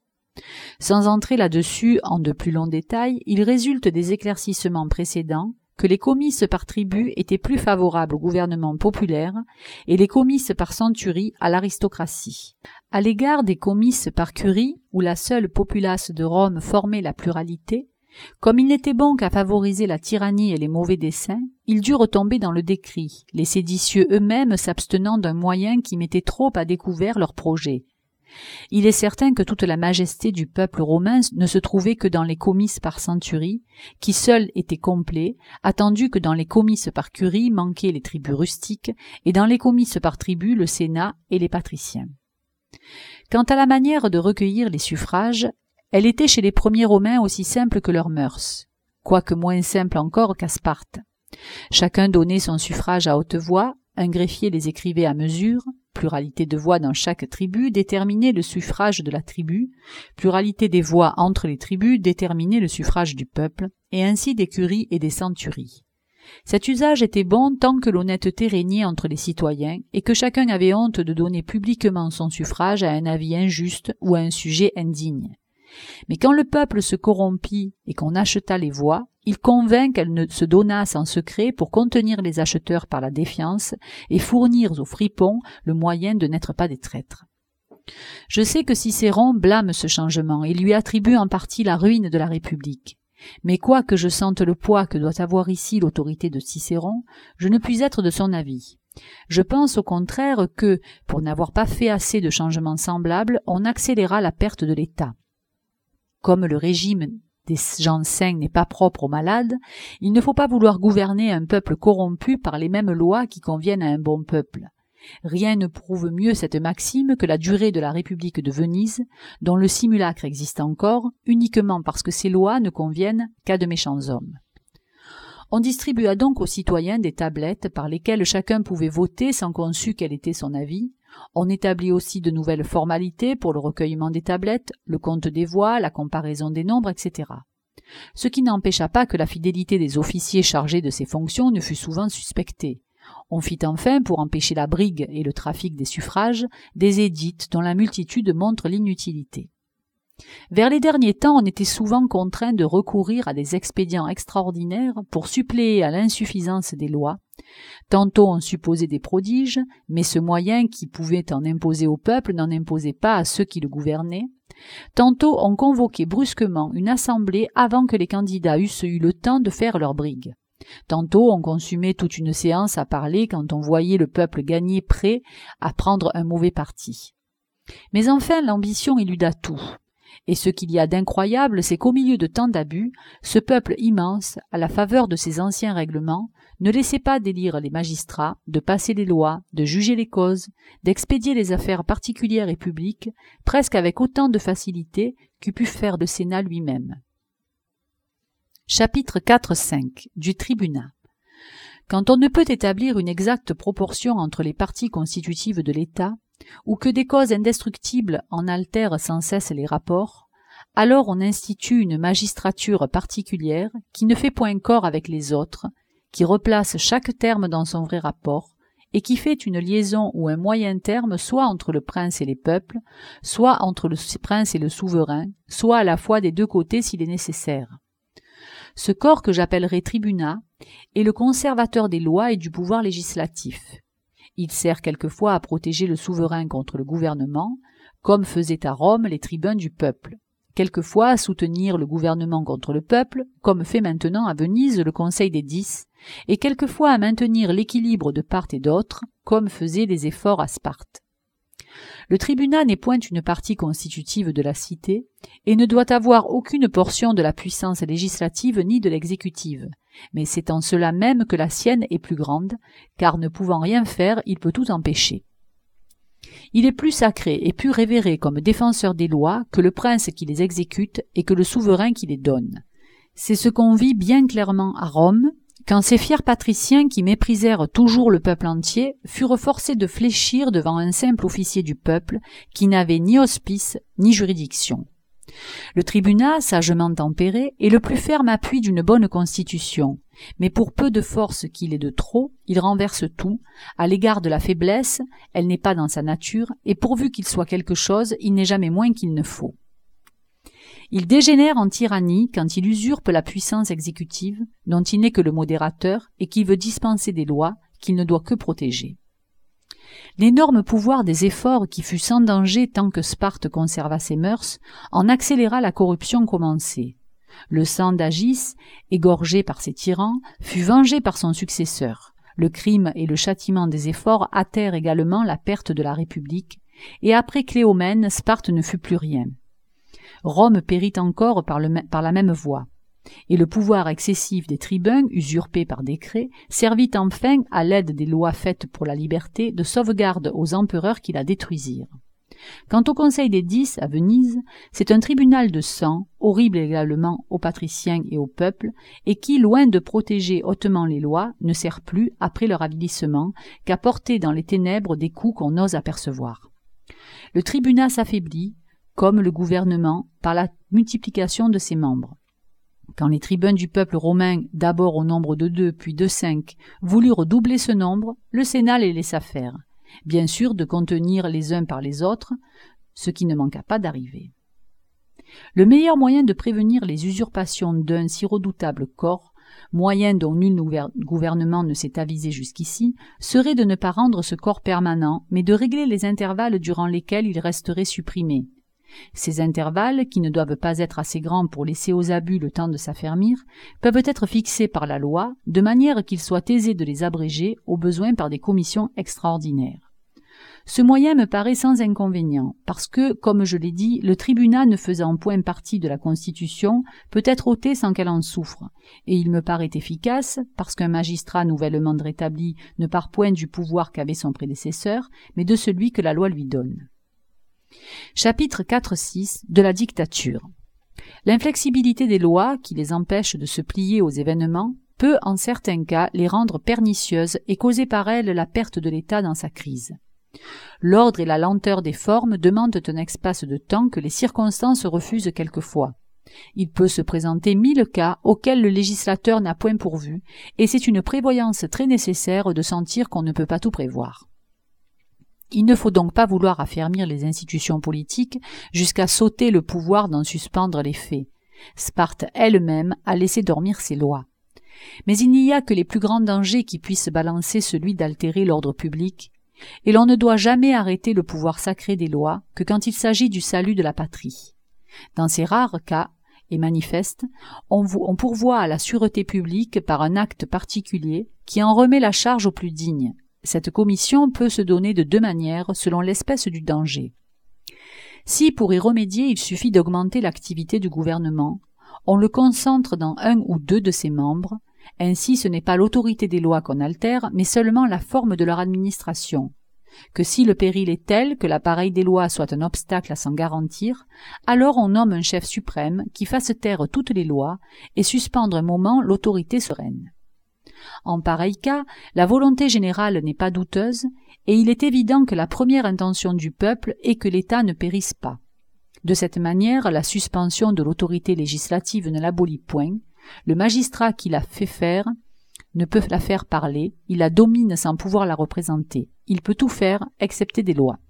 Sans entrer là-dessus en de plus longs détails, il résulte des éclaircissements précédents que les comices par tribu étaient plus favorables au gouvernement populaire et les comices par centurie à l'aristocratie. À l'égard des comices par curie, où la seule populace de Rome formait la pluralité, comme il n'était bon qu'à favoriser la tyrannie et les mauvais desseins, il dut retomber dans le décrit, les séditieux eux-mêmes s'abstenant d'un moyen qui mettait trop à découvert leurs projets. Il est certain que toute la majesté du peuple romain ne se trouvait que dans les comices par centurie, qui seuls étaient complets, attendu que dans les comices par curie manquaient les tribus rustiques, et dans les comices par tribu le Sénat et les patriciens. Quant à la manière de recueillir les suffrages, elle était chez les premiers Romains aussi simple que leurs mœurs, quoique moins simple encore qu'à Sparte. Chacun donnait son suffrage à haute voix, un greffier les écrivait à mesure, pluralité de voix dans chaque tribu déterminait le suffrage de la tribu, pluralité des voix entre les tribus déterminait le suffrage du peuple, et ainsi des curies et des centuries. Cet usage était bon tant que l'honnêteté régnait entre les citoyens et que chacun avait honte de donner publiquement son suffrage à un avis injuste ou à un sujet indigne. Mais quand le peuple se corrompit et qu'on acheta les voix, il convint qu'elles ne se donnassent en secret pour contenir les acheteurs par la défiance et fournir aux fripons le moyen de n'être pas des traîtres. Je sais que Cicéron blâme ce changement et lui attribue en partie la ruine de la République. Mais quoique je sente le poids que doit avoir ici l'autorité de Cicéron, je ne puis être de son avis. Je pense au contraire que, pour n'avoir pas fait assez de changements semblables, on accéléra la perte de l'État. Comme le régime des gens sains n'est pas propre aux malades, il ne faut pas vouloir gouverner un peuple corrompu par les mêmes lois qui conviennent à un bon peuple. Rien ne prouve mieux cette maxime que la durée de la République de Venise, dont le simulacre existe encore, uniquement parce que ces lois ne conviennent qu'à de méchants hommes. On distribua donc aux citoyens des tablettes par lesquelles chacun pouvait voter sans qu'on sût quel était son avis. On établit aussi de nouvelles formalités pour le recueillement des tablettes, le compte des voix, la comparaison des nombres, etc. Ce qui n'empêcha pas que la fidélité des officiers chargés de ces fonctions ne fût souvent suspectée. On fit enfin, pour empêcher la brigue et le trafic des suffrages, des édits dont la multitude montre l'inutilité. Vers les derniers temps, on était souvent contraint de recourir à des expédients extraordinaires pour suppléer à l'insuffisance des lois. Tantôt on supposait des prodiges, mais ce moyen qui pouvait en imposer au peuple n'en imposait pas à ceux qui le gouvernaient. Tantôt on convoquait brusquement une assemblée avant que les candidats eussent eu le temps de faire leur brigue. Tantôt on consumait toute une séance à parler quand on voyait le peuple gagner prêt à prendre un mauvais parti. Mais enfin l'ambition éluda tout. Et ce qu'il y a d'incroyable, c'est qu'au milieu de tant d'abus, ce peuple immense, à la faveur de ces anciens règlements, ne laissait pas d'élire les magistrats, de passer les lois, de juger les causes, d'expédier les affaires particulières et publiques, presque avec autant de facilité qu'eût pu faire le Sénat lui-même. Chapitre 4-5 du tribunat. Quand on ne peut établir une exacte proportion entre les parties constitutives de l'État, ou que des causes indestructibles en altèrent sans cesse les rapports, alors on institue une magistrature particulière qui ne fait point corps avec les autres, qui replace chaque terme dans son vrai rapport, et qui fait une liaison ou un moyen terme soit entre le prince et les peuples, soit entre le prince et le souverain, soit à la fois des deux côtés s'il est nécessaire. Ce corps que j'appellerai tribunat est le conservateur des lois et du pouvoir législatif. Il sert quelquefois à protéger le souverain contre le gouvernement, comme faisaient à Rome les tribuns du peuple, quelquefois à soutenir le gouvernement contre le peuple, comme fait maintenant à Venise le Conseil des 10, et quelquefois à maintenir l'équilibre de part et d'autre, comme faisaient les efforts à Sparte. Le tribunat n'est point une partie constitutive de la cité, et ne doit avoir aucune portion de la puissance législative ni de l'exécutive, mais c'est en cela même que la sienne est plus grande, car ne pouvant rien faire, il peut tout empêcher. Il est plus sacré et plus révéré comme défenseur des lois que le prince qui les exécute et que le souverain qui les donne. C'est ce qu'on vit bien clairement à Rome, quand ces fiers patriciens qui méprisèrent toujours le peuple entier furent forcés de fléchir devant un simple officier du peuple qui n'avait ni hospice ni juridiction. Le tribunat, sagement tempéré, est le plus ferme appui d'une bonne constitution, mais pour peu de force qu'il ait de trop, il renverse tout. À l'égard de la faiblesse, elle n'est pas dans sa nature, et pourvu qu'il soit quelque chose, il n'est jamais moins qu'il ne faut. Il dégénère en tyrannie quand il usurpe la puissance exécutive, dont il n'est que le modérateur, et qu'il veut dispenser des lois qu'il ne doit que protéger. L'énorme pouvoir des efforts qui fut sans danger tant que Sparte conserva ses mœurs, en accéléra la corruption commencée. Le sang d'Agis, égorgé par ses tyrans, fut vengé par son successeur. Le crime et le châtiment des efforts hâtèrent également la perte de la République, et après Cléomène, Sparte ne fut plus rien. Rome périt encore par la même voie, et le pouvoir excessif des tribuns, usurpé par décret, servit enfin, à l'aide des lois faites pour la liberté, de sauvegarde aux empereurs qui la détruisirent. Quant au Conseil des 10 à Venise, c'est un tribunal de sang, horrible également aux patriciens et au peuple, et qui, loin de protéger hautement les lois, ne sert plus, après leur avilissement, qu'à porter dans les ténèbres des coups qu'on ose apercevoir. Le tribunat s'affaiblit, comme le gouvernement, par la multiplication de ses membres. Quand les tribuns du peuple romain, d'abord au nombre de 2 puis de 5, voulurent doubler ce nombre, le Sénat les laissa faire, bien sûr de contenir les uns par les autres, ce qui ne manqua pas d'arriver. Le meilleur moyen de prévenir les usurpations d'un si redoutable corps, moyen dont nul gouvernement ne s'est avisé jusqu'ici, serait de ne pas rendre ce corps permanent, mais de régler les intervalles durant lesquels il resterait supprimé. Ces intervalles, qui ne doivent pas être assez grands pour laisser aux abus le temps de s'affermir, peuvent être fixés par la loi, de manière qu'il soit aisé de les abréger, au besoin par des commissions extraordinaires. Ce moyen me paraît sans inconvénient, parce que, comme je l'ai dit, le tribunat ne faisant point partie de la Constitution peut être ôté sans qu'elle en souffre, et il me paraît efficace, parce qu'un magistrat nouvellement rétabli ne part point du pouvoir qu'avait son prédécesseur, mais de celui que la loi lui donne. Chapitre 4-6 de la dictature. L'inflexibilité des lois, qui les empêche de se plier aux événements, peut en certains cas les rendre pernicieuses et causer par elles la perte de l'État dans sa crise. L'ordre et la lenteur des formes demandent un espace de temps que les circonstances refusent quelquefois. Il peut se présenter 1000 cas auxquels le législateur n'a point pourvu, et c'est une prévoyance très nécessaire de sentir qu'on ne peut pas tout prévoir. Il ne faut donc pas vouloir affermir les institutions politiques jusqu'à s'ôter le pouvoir d'en suspendre l'effet. Sparte elle-même a laissé dormir ses lois. Mais il n'y a que les plus grands dangers qui puissent balancer celui d'altérer l'ordre public, et l'on ne doit jamais arrêter le pouvoir sacré des lois que quand il s'agit du salut de la patrie. Dans ces rares cas, et manifestes, on pourvoit à la sûreté publique par un acte particulier qui en remet la charge aux plus dignes. Cette commission peut se donner de 2 manières selon l'espèce du danger. Si, pour y remédier, il suffit d'augmenter l'activité du gouvernement, on le concentre dans 1 ou 2 de ses membres. Ainsi, ce n'est pas l'autorité des lois qu'on altère, mais seulement la forme de leur administration. Que si le péril est tel que l'appareil des lois soit un obstacle à s'en garantir, alors on nomme un chef suprême qui fasse taire toutes les lois et suspendre un moment l'autorité sereine. En pareil cas, la volonté générale n'est pas douteuse, et il est évident que la première intention du peuple est que l'État ne périsse pas. De cette manière, la suspension de l'autorité législative ne l'abolit point, le magistrat qui la fait faire ne peut la faire parler, il la domine sans pouvoir la représenter, il peut tout faire excepté des lois.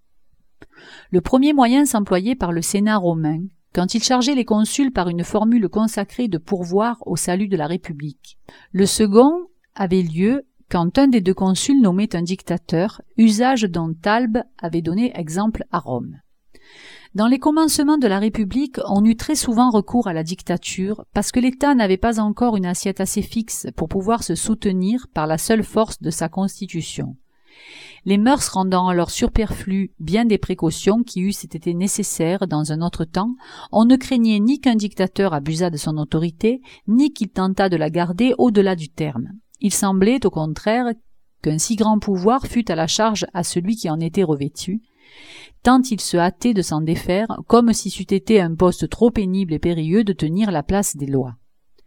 Le premier moyen s'employait par le Sénat romain, quand il chargeait les consuls par une formule consacrée de pourvoir au salut de la République. Le second avait lieu quand un des deux consuls nommait un dictateur, usage dont Talbe avait donné exemple à Rome. Dans les commencements de la République, on eut très souvent recours à la dictature parce que l'État n'avait pas encore une assiette assez fixe pour pouvoir se soutenir par la seule force de sa constitution. Les mœurs rendant alors superflues bien des précautions qui eussent été nécessaires dans un autre temps, on ne craignait ni qu'un dictateur abusât de son autorité, ni qu'il tentât de la garder au-delà du terme. Il semblait, au contraire, qu'un si grand pouvoir fût à la charge à celui qui en était revêtu, tant il se hâtait de s'en défaire, comme si c'eût été un poste trop pénible et périlleux de tenir la place des lois.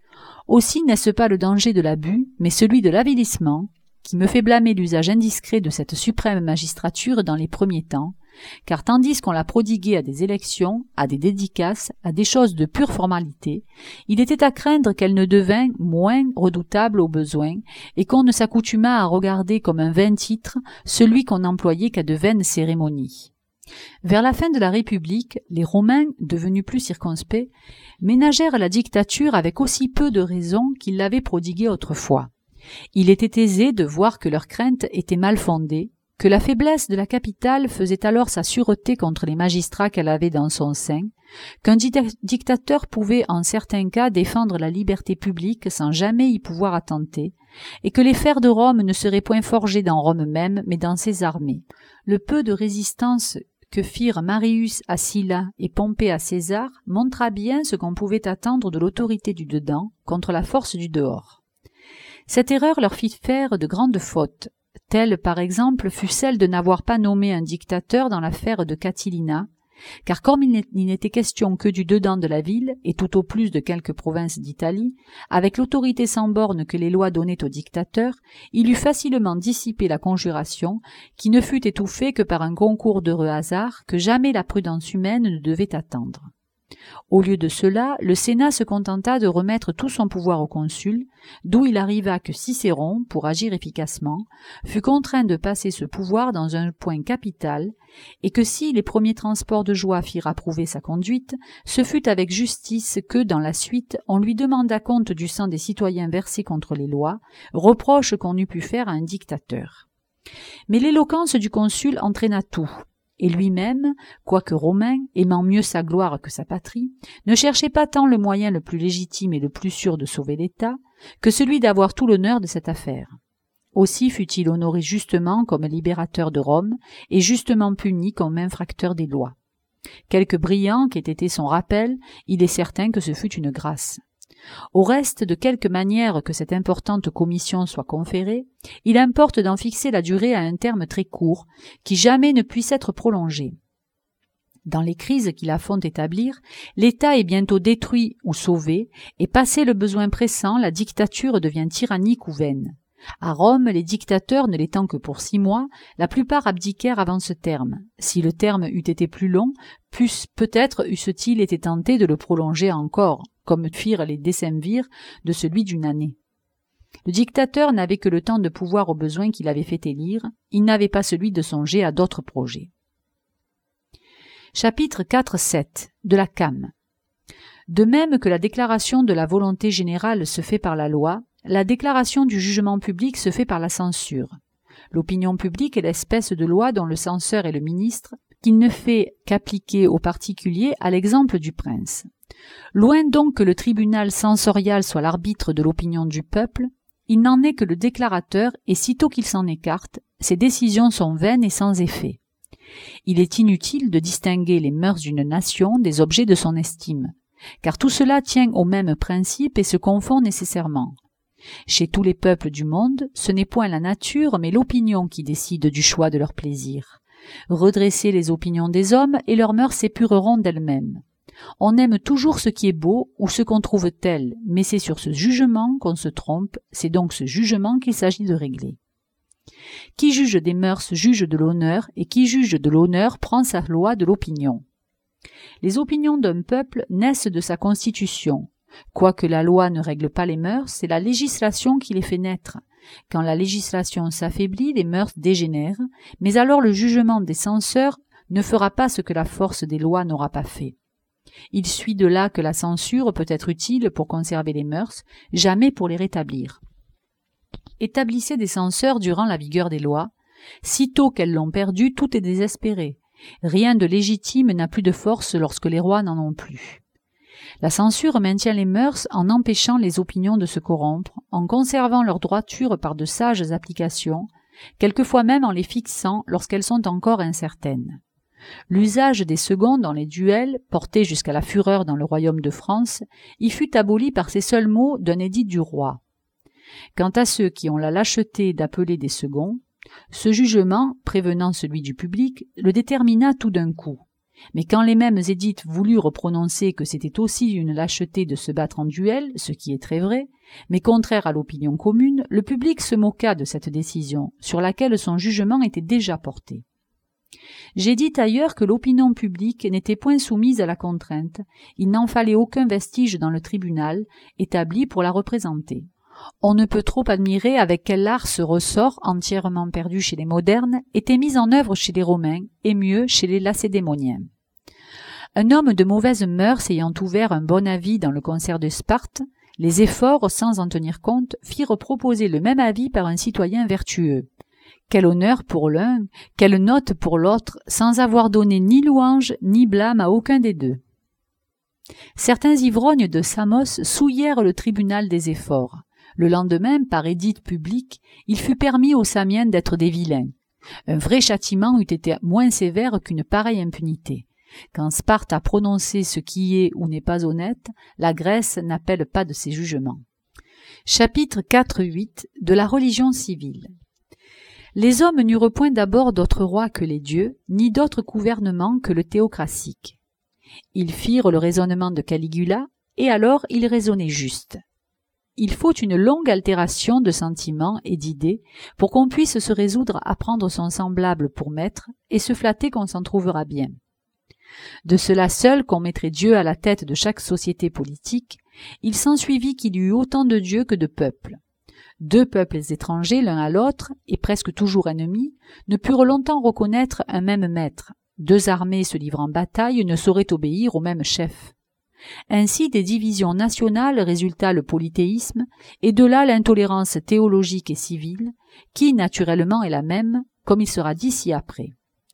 Aussi n'est-ce pas le danger de l'abus, mais celui de l'avilissement, qui me fait blâmer l'usage indiscret de cette suprême magistrature dans les premiers temps, car tandis qu'on la prodiguait à des élections, à des dédicaces, à des choses de pure formalité, il était à craindre qu'elle ne devînt moins redoutable au besoin, et qu'on ne s'accoutumât à regarder comme un vain titre celui qu'on n'employait qu'à de vaines cérémonies. Vers la fin de la République, les Romains, devenus plus circonspects, ménagèrent la dictature avec aussi peu de raison qu'ils l'avaient prodiguée autrefois. Il était aisé de voir que leur crainte était mal fondée, que la faiblesse de la capitale faisait alors sa sûreté contre les magistrats qu'elle avait dans son sein, qu'un dictateur pouvait en certains cas défendre la liberté publique sans jamais y pouvoir attenter, et que les fers de Rome ne seraient point forgés dans Rome même, mais dans ses armées. Le peu de résistance que firent Marius à Sylla et Pompée à César montra bien ce qu'on pouvait attendre de l'autorité du dedans contre la force du dehors. Cette erreur leur fit faire de grandes fautes. Telle, par exemple, fut celle de n'avoir pas nommé un dictateur dans l'affaire de Catilina, car comme il n'était question que du dedans de la ville, et tout au plus de quelques provinces d'Italie, avec l'autorité sans borne que les lois donnaient aux dictateurs, il eût facilement dissipé la conjuration, qui ne fut étouffée que par un concours d'heureux hasards que jamais la prudence humaine ne devait attendre. Au lieu de cela, le Sénat se contenta de remettre tout son pouvoir au consul, d'où il arriva que Cicéron, pour agir efficacement, fut contraint de passer ce pouvoir dans un point capital, et que si les premiers transports de joie firent approuver sa conduite, ce fut avec justice que, dans la suite, on lui demanda compte du sang des citoyens versés contre les lois, reproche qu'on eût pu faire à un dictateur. Mais l'éloquence du consul entraîna tout. Et lui-même, quoique romain, aimant mieux sa gloire que sa patrie, ne cherchait pas tant le moyen le plus légitime et le plus sûr de sauver l'État, que celui d'avoir tout l'honneur de cette affaire. Aussi fut-il honoré justement comme libérateur de Rome, et justement puni comme infracteur des lois. Quelque brillant qu'ait été son rappel, il est certain que ce fut une grâce. Au reste, de quelque manière que cette importante commission soit conférée, il importe d'en fixer la durée à un terme très court, qui jamais ne puisse être prolongé. Dans les crises qui la font établir, l'État est bientôt détruit ou sauvé, et passé le besoin pressant, la dictature devient tyrannique ou vaine. À Rome, les dictateurs ne l'étant que pour 6 mois, la plupart abdiquèrent avant ce terme. Si le terme eût été plus long, peut-être eussent-ils été tentés de le prolonger encore, comme firent les décemvirs de celui d'une année. Le dictateur n'avait que le temps de pouvoir au besoin qu'il avait fait élire, il n'avait pas celui de songer à d'autres projets. Chapitre 4-7 de la Cam. De même que la déclaration de la volonté générale se fait par la loi, la déclaration du jugement public se fait par la censure. L'opinion publique est l'espèce de loi dont le censeur est le ministre, qu'il ne fait qu'appliquer aux particuliers à l'exemple du prince. Loin donc que le tribunal censorial soit l'arbitre de l'opinion du peuple, il n'en est que le déclarateur, et sitôt qu'il s'en écarte, ses décisions sont vaines et sans effet. Il est inutile de distinguer les mœurs d'une nation des objets de son estime, car tout cela tient au même principe et se confond nécessairement. Chez tous les peuples du monde, ce n'est point la nature, mais l'opinion qui décide du choix de leur plaisir. Redresser les opinions des hommes, et leurs mœurs s'épureront d'elles-mêmes. On aime toujours ce qui est beau ou ce qu'on trouve tel, mais c'est sur ce jugement qu'on se trompe, c'est donc ce jugement qu'il s'agit de régler. Qui juge des mœurs juge de l'honneur, et qui juge de l'honneur prend sa loi de l'opinion. Les opinions d'un peuple naissent de sa constitution. Quoique la loi ne règle pas les mœurs, c'est la législation qui les fait naître. Quand la législation s'affaiblit, les mœurs dégénèrent, mais alors le jugement des censeurs ne fera pas ce que la force des lois n'aura pas fait. Il suit de là que la censure peut être utile pour conserver les mœurs, jamais pour les rétablir. Établissez des censeurs durant la vigueur des lois. Sitôt qu'elles l'ont perdu, tout est désespéré. Rien de légitime n'a plus de force lorsque les rois n'en ont plus. La censure maintient les mœurs en empêchant les opinions de se corrompre, en conservant leur droiture par de sages applications, quelquefois même en les fixant lorsqu'elles sont encore incertaines. L'usage des seconds dans les duels, porté jusqu'à la fureur dans le royaume de France, y fut aboli par ces seuls mots d'un édit du roi. Quant à ceux qui ont la lâcheté d'appeler des seconds, ce jugement, prévenant celui du public, le détermina tout d'un coup. Mais quand les mêmes édits voulurent prononcer que c'était aussi une lâcheté de se battre en duel, ce qui est très vrai, mais contraire à l'opinion commune, le public se moqua de cette décision, sur laquelle son jugement était déjà porté. J'ai dit ailleurs que l'opinion publique n'était point soumise à la contrainte, il n'en fallait aucun vestige dans le tribunal, établi pour la représenter. On ne peut trop admirer avec quel art ce ressort, entièrement perdu chez les modernes, était mis en œuvre chez les Romains, et mieux chez les Lacédémoniens. Un homme de mauvaises mœurs ayant ouvert un bon avis dans le concert de Sparte, les efforts, sans en tenir compte, firent proposer le même avis par un citoyen vertueux. Quel honneur pour l'un, quelle note pour l'autre, sans avoir donné ni louange ni blâme à aucun des deux. Certains ivrognes de Samos souillèrent le tribunal des efforts. Le lendemain, par édit public, il fut permis aux Samiens d'être des vilains. Un vrai châtiment eût été moins sévère qu'une pareille impunité. Quand Sparte a prononcé ce qui est ou n'est pas honnête, la Grèce n'appelle pas de ses jugements. Chapitre 4-8 de la religion civile. Les hommes n'eurent point d'abord d'autres rois que les dieux, ni d'autre gouvernement que le théocratique. Ils firent le raisonnement de Caligula, et alors ils raisonnaient juste. Il faut une longue altération de sentiments et d'idées pour qu'on puisse se résoudre à prendre son semblable pour maître et se flatter qu'on s'en trouvera bien. De cela seul qu'on mettrait Dieu à la tête de chaque société politique, il s'ensuivit qu'il y eut autant de dieux que de peuples. Deux peuples étrangers l'un à l'autre, et presque toujours ennemis, ne purent longtemps reconnaître un même maître. Deux armées se livrant en bataille ne sauraient obéir au même chef. Ainsi des divisions nationales résulta le polythéisme, et de là l'intolérance théologique et civile, qui naturellement est la même, comme il sera dit ci-après.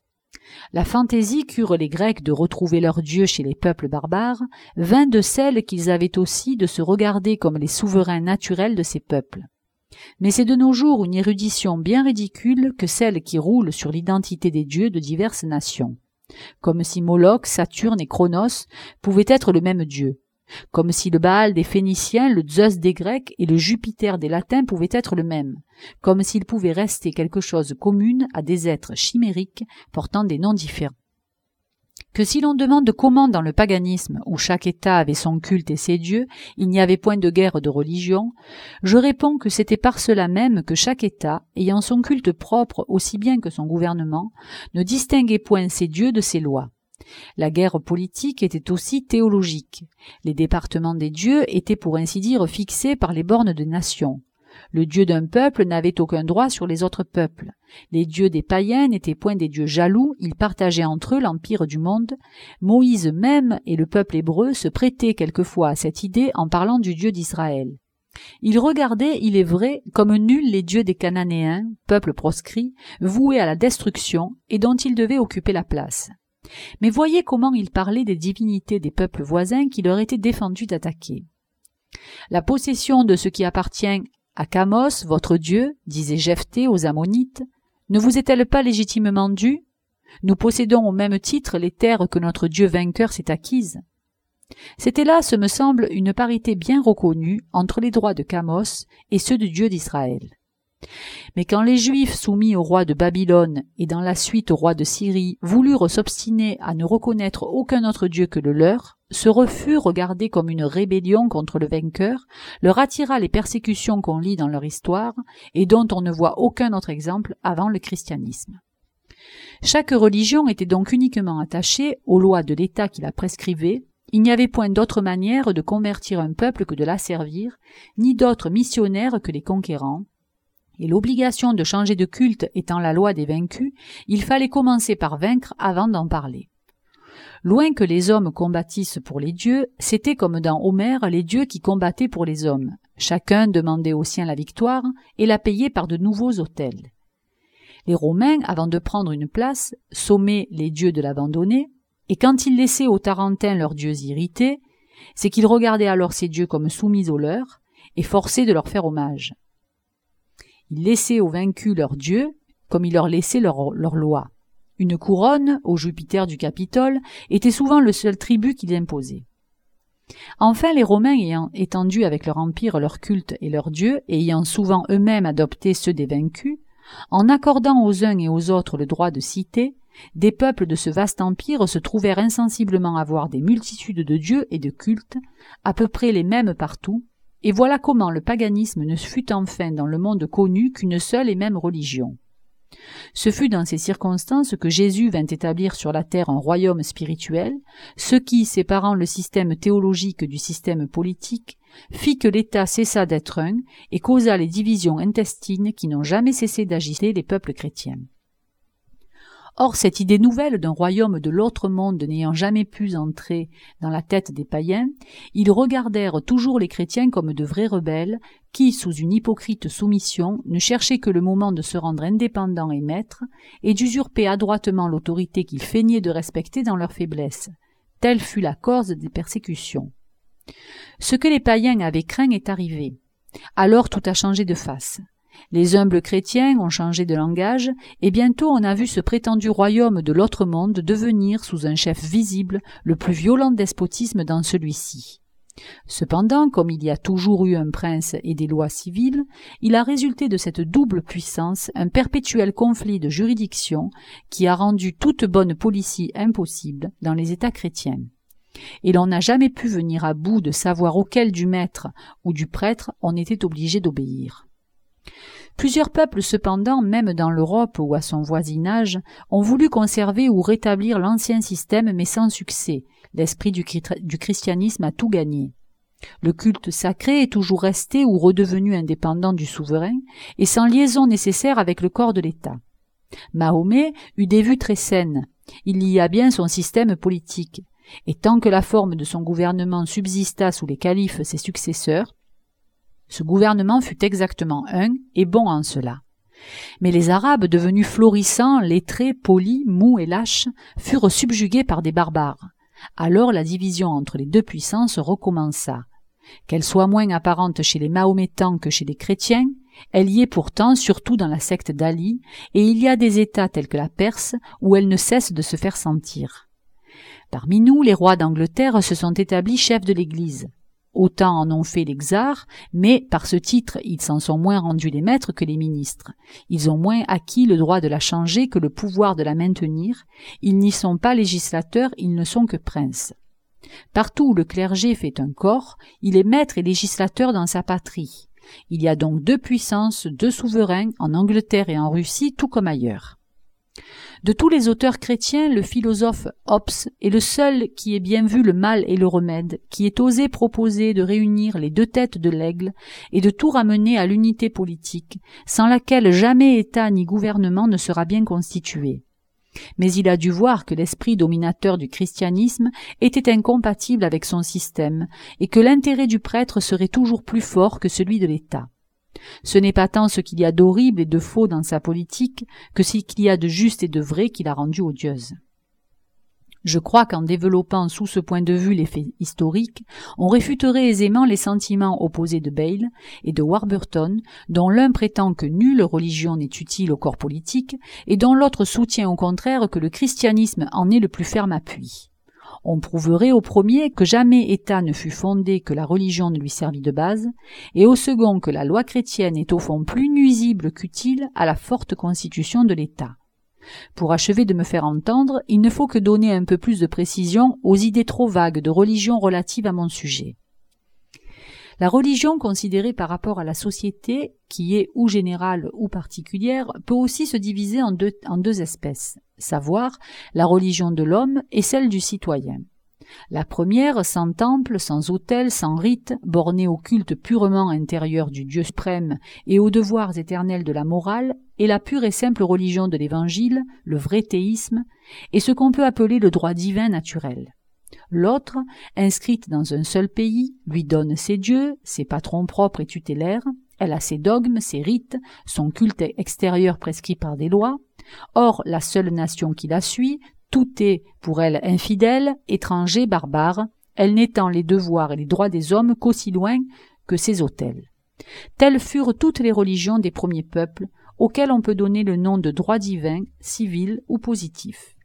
La fantaisie qu'eurent les Grecs de retrouver leur Dieu chez les peuples barbares vint de celle qu'ils avaient aussi de se regarder comme les souverains naturels de ces peuples. Mais c'est de nos jours une érudition bien ridicule que celle qui roule sur l'identité des dieux de diverses nations. Comme si Moloch, Saturne et Chronos pouvaient être le même dieu. Comme si le Baal des Phéniciens, le Zeus des Grecs et le Jupiter des Latins pouvaient être le même. Comme s'ils pouvaient rester quelque chose commune à des êtres chimériques portant des noms différents. Que si l'on demande comment dans le paganisme, où chaque État avait son culte et ses dieux, il n'y avait point de guerre de religion, je réponds que c'était par cela même que chaque État, ayant son culte propre aussi bien que son gouvernement, ne distinguait point ses dieux de ses lois. La guerre politique était aussi théologique. Les départements des dieux étaient pour ainsi dire fixés par les bornes de nations. Le dieu d'un peuple n'avait aucun droit sur les autres peuples. Les dieux des païens n'étaient point des dieux jaloux, ils partageaient entre eux l'empire du monde. Moïse même et le peuple hébreu se prêtaient quelquefois à cette idée en parlant du Dieu d'Israël. Ils regardaient, il est vrai, comme nuls les dieux des Cananéens, peuple proscrit, voué à la destruction et dont ils devaient occuper la place. Mais voyez comment ils parlaient des divinités des peuples voisins qui leur étaient défendus d'attaquer. La possession de ce qui appartient à Kamos, votre Dieu, disait Jephthé aux Ammonites, ne vous est-elle pas légitimement due? Nous possédons au même titre les terres que notre Dieu vainqueur s'est acquises. C'était là, ce me semble, une parité bien reconnue entre les droits de Kamos et ceux du Dieu d'Israël. Mais quand les Juifs soumis au roi de Babylone et dans la suite au roi de Syrie voulurent s'obstiner à ne reconnaître aucun autre Dieu que le leur, ce refus, regardé comme une rébellion contre le vainqueur, leur attira les persécutions qu'on lit dans leur histoire et dont on ne voit aucun autre exemple avant le christianisme. Chaque religion était donc uniquement attachée aux lois de l'État qui la prescrivaient. Il n'y avait point d'autre manière de convertir un peuple que de l'asservir, ni d'autre missionnaire que les conquérants. Et l'obligation de changer de culte étant la loi des vaincus, il fallait commencer par vaincre avant d'en parler. Loin que les hommes combattissent pour les dieux, c'était comme dans Homère les dieux qui combattaient pour les hommes. Chacun demandait aux siens la victoire et la payait par de nouveaux autels. Les Romains, avant de prendre une place, sommaient les dieux de l'abandonner, et quand ils laissaient aux Tarentins leurs dieux irrités, c'est qu'ils regardaient alors ces dieux comme soumis aux leurs et forcés de leur faire hommage. Ils laissaient aux vaincus leurs dieux, comme ils leur laissaient leurs lois. Une couronne, au Jupiter du Capitole, était souvent le seul tribut qu'ils imposaient. Enfin, les Romains ayant étendu avec leur empire leur culte et leurs dieux, et ayant souvent eux-mêmes adopté ceux des vaincus, en accordant aux uns et aux autres le droit de cité, des peuples de ce vaste empire se trouvèrent insensiblement avoir des multitudes de dieux et de cultes, à peu près les mêmes partout, et voilà comment le paganisme ne fut enfin dans le monde connu qu'une seule et même religion. Ce fut dans ces circonstances que Jésus vint établir sur la terre un royaume spirituel, ce qui, séparant le système théologique du système politique, fit que l'État cessa d'être un et causa les divisions intestines qui n'ont jamais cessé d'agiter les peuples chrétiens. Or, cette idée nouvelle d'un royaume de l'autre monde n'ayant jamais pu entrer dans la tête des païens, ils regardèrent toujours les chrétiens comme de vrais rebelles qui, sous une hypocrite soumission, ne cherchaient que le moment de se rendre indépendants et maîtres et d'usurper adroitement l'autorité qu'ils feignaient de respecter dans leur faiblesse. Telle fut la cause des persécutions. Ce que les païens avaient craint est arrivé. Alors tout a changé de face. Les humbles chrétiens ont changé de langage, et bientôt on a vu ce prétendu royaume de l'autre monde devenir, sous un chef visible, le plus violent despotisme dans celui-ci. Cependant, comme il y a toujours eu un prince et des lois civiles, il a résulté de cette double puissance un perpétuel conflit de juridiction qui a rendu toute bonne politie impossible dans les États chrétiens. Et l'on n'a jamais pu venir à bout de savoir auquel du maître ou du prêtre on était obligé d'obéir. Plusieurs peuples cependant, même dans l'Europe ou à son voisinage, ont voulu conserver ou rétablir l'ancien système mais sans succès. L'esprit du christianisme a tout gagné. Le culte sacré est toujours resté ou redevenu indépendant du souverain et sans liaison nécessaire avec le corps de l'État. Mahomet eut des vues très saines. Il y a bien son système politique. Et tant que la forme de son gouvernement subsista sous les califes ses successeurs, ce gouvernement fut exactement un et bon en cela. Mais les Arabes, devenus florissants, lettrés, polis, mous et lâches, furent subjugués par des barbares. Alors la division entre les deux puissances recommença. Qu'elle soit moins apparente chez les Mahométans que chez les chrétiens, elle y est pourtant, surtout dans la secte d'Ali, et il y a des États tels que la Perse où elle ne cesse de se faire sentir. Parmi nous, les rois d'Angleterre se sont établis chefs de l'Église. Autant en ont fait les czars, mais par ce titre, ils s'en sont moins rendus les maîtres que les ministres. Ils ont moins acquis le droit de la changer que le pouvoir de la maintenir. Ils n'y sont pas législateurs, ils ne sont que princes. Partout où le clergé fait un corps, il est maître et législateur dans sa patrie. Il y a donc deux puissances, deux souverains, en Angleterre et en Russie, tout comme ailleurs. De tous les auteurs chrétiens, le philosophe Hobbes est le seul qui ait bien vu le mal et le remède, qui ait osé proposer de réunir les deux têtes de l'aigle et de tout ramener à l'unité politique, sans laquelle jamais État ni gouvernement ne sera bien constitué. Mais il a dû voir que l'esprit dominateur du christianisme était incompatible avec son système, et que l'intérêt du prêtre serait toujours plus fort que celui de l'État. Ce n'est pas tant ce qu'il y a d'horrible et de faux dans sa politique que ce qu'il y a de juste et de vrai qui l'a rendue odieuse. Je crois qu'en développant sous ce point de vue les faits historiques, on réfuterait aisément les sentiments opposés de Bayle et de Warburton, dont l'un prétend que nulle religion n'est utile au corps politique et dont l'autre soutient au contraire que le christianisme en est le plus ferme appui. On prouverait au premier que jamais État ne fut fondé que la religion ne lui servit de base, et au second que la loi chrétienne est au fond plus nuisible qu'utile à la forte constitution de l'État. Pour achever de me faire entendre, il ne faut que donner un peu plus de précision aux idées trop vagues de religion relatives à mon sujet. La religion considérée par rapport à la société, qui est ou générale ou particulière, peut aussi se diviser en deux espèces, savoir la religion de l'homme et celle du citoyen. La première, sans temple, sans autel, sans rite, bornée au culte purement intérieur du Dieu suprême et aux devoirs éternels de la morale, est la pure et simple religion de l'Évangile, le vrai théisme, et ce qu'on peut appeler le droit divin naturel. L'autre, inscrite dans un seul pays, lui donne ses dieux, ses patrons propres et tutélaires, elle a ses dogmes, ses rites, son culte extérieur prescrit par des lois. Or, la seule nation qui la suit, tout est pour elle infidèle, étranger, barbare, elle n'étend les devoirs et les droits des hommes qu'aussi loin que ses autels. Telles furent toutes les religions des premiers peuples, auxquelles on peut donner le nom de droit divin, civil ou positif.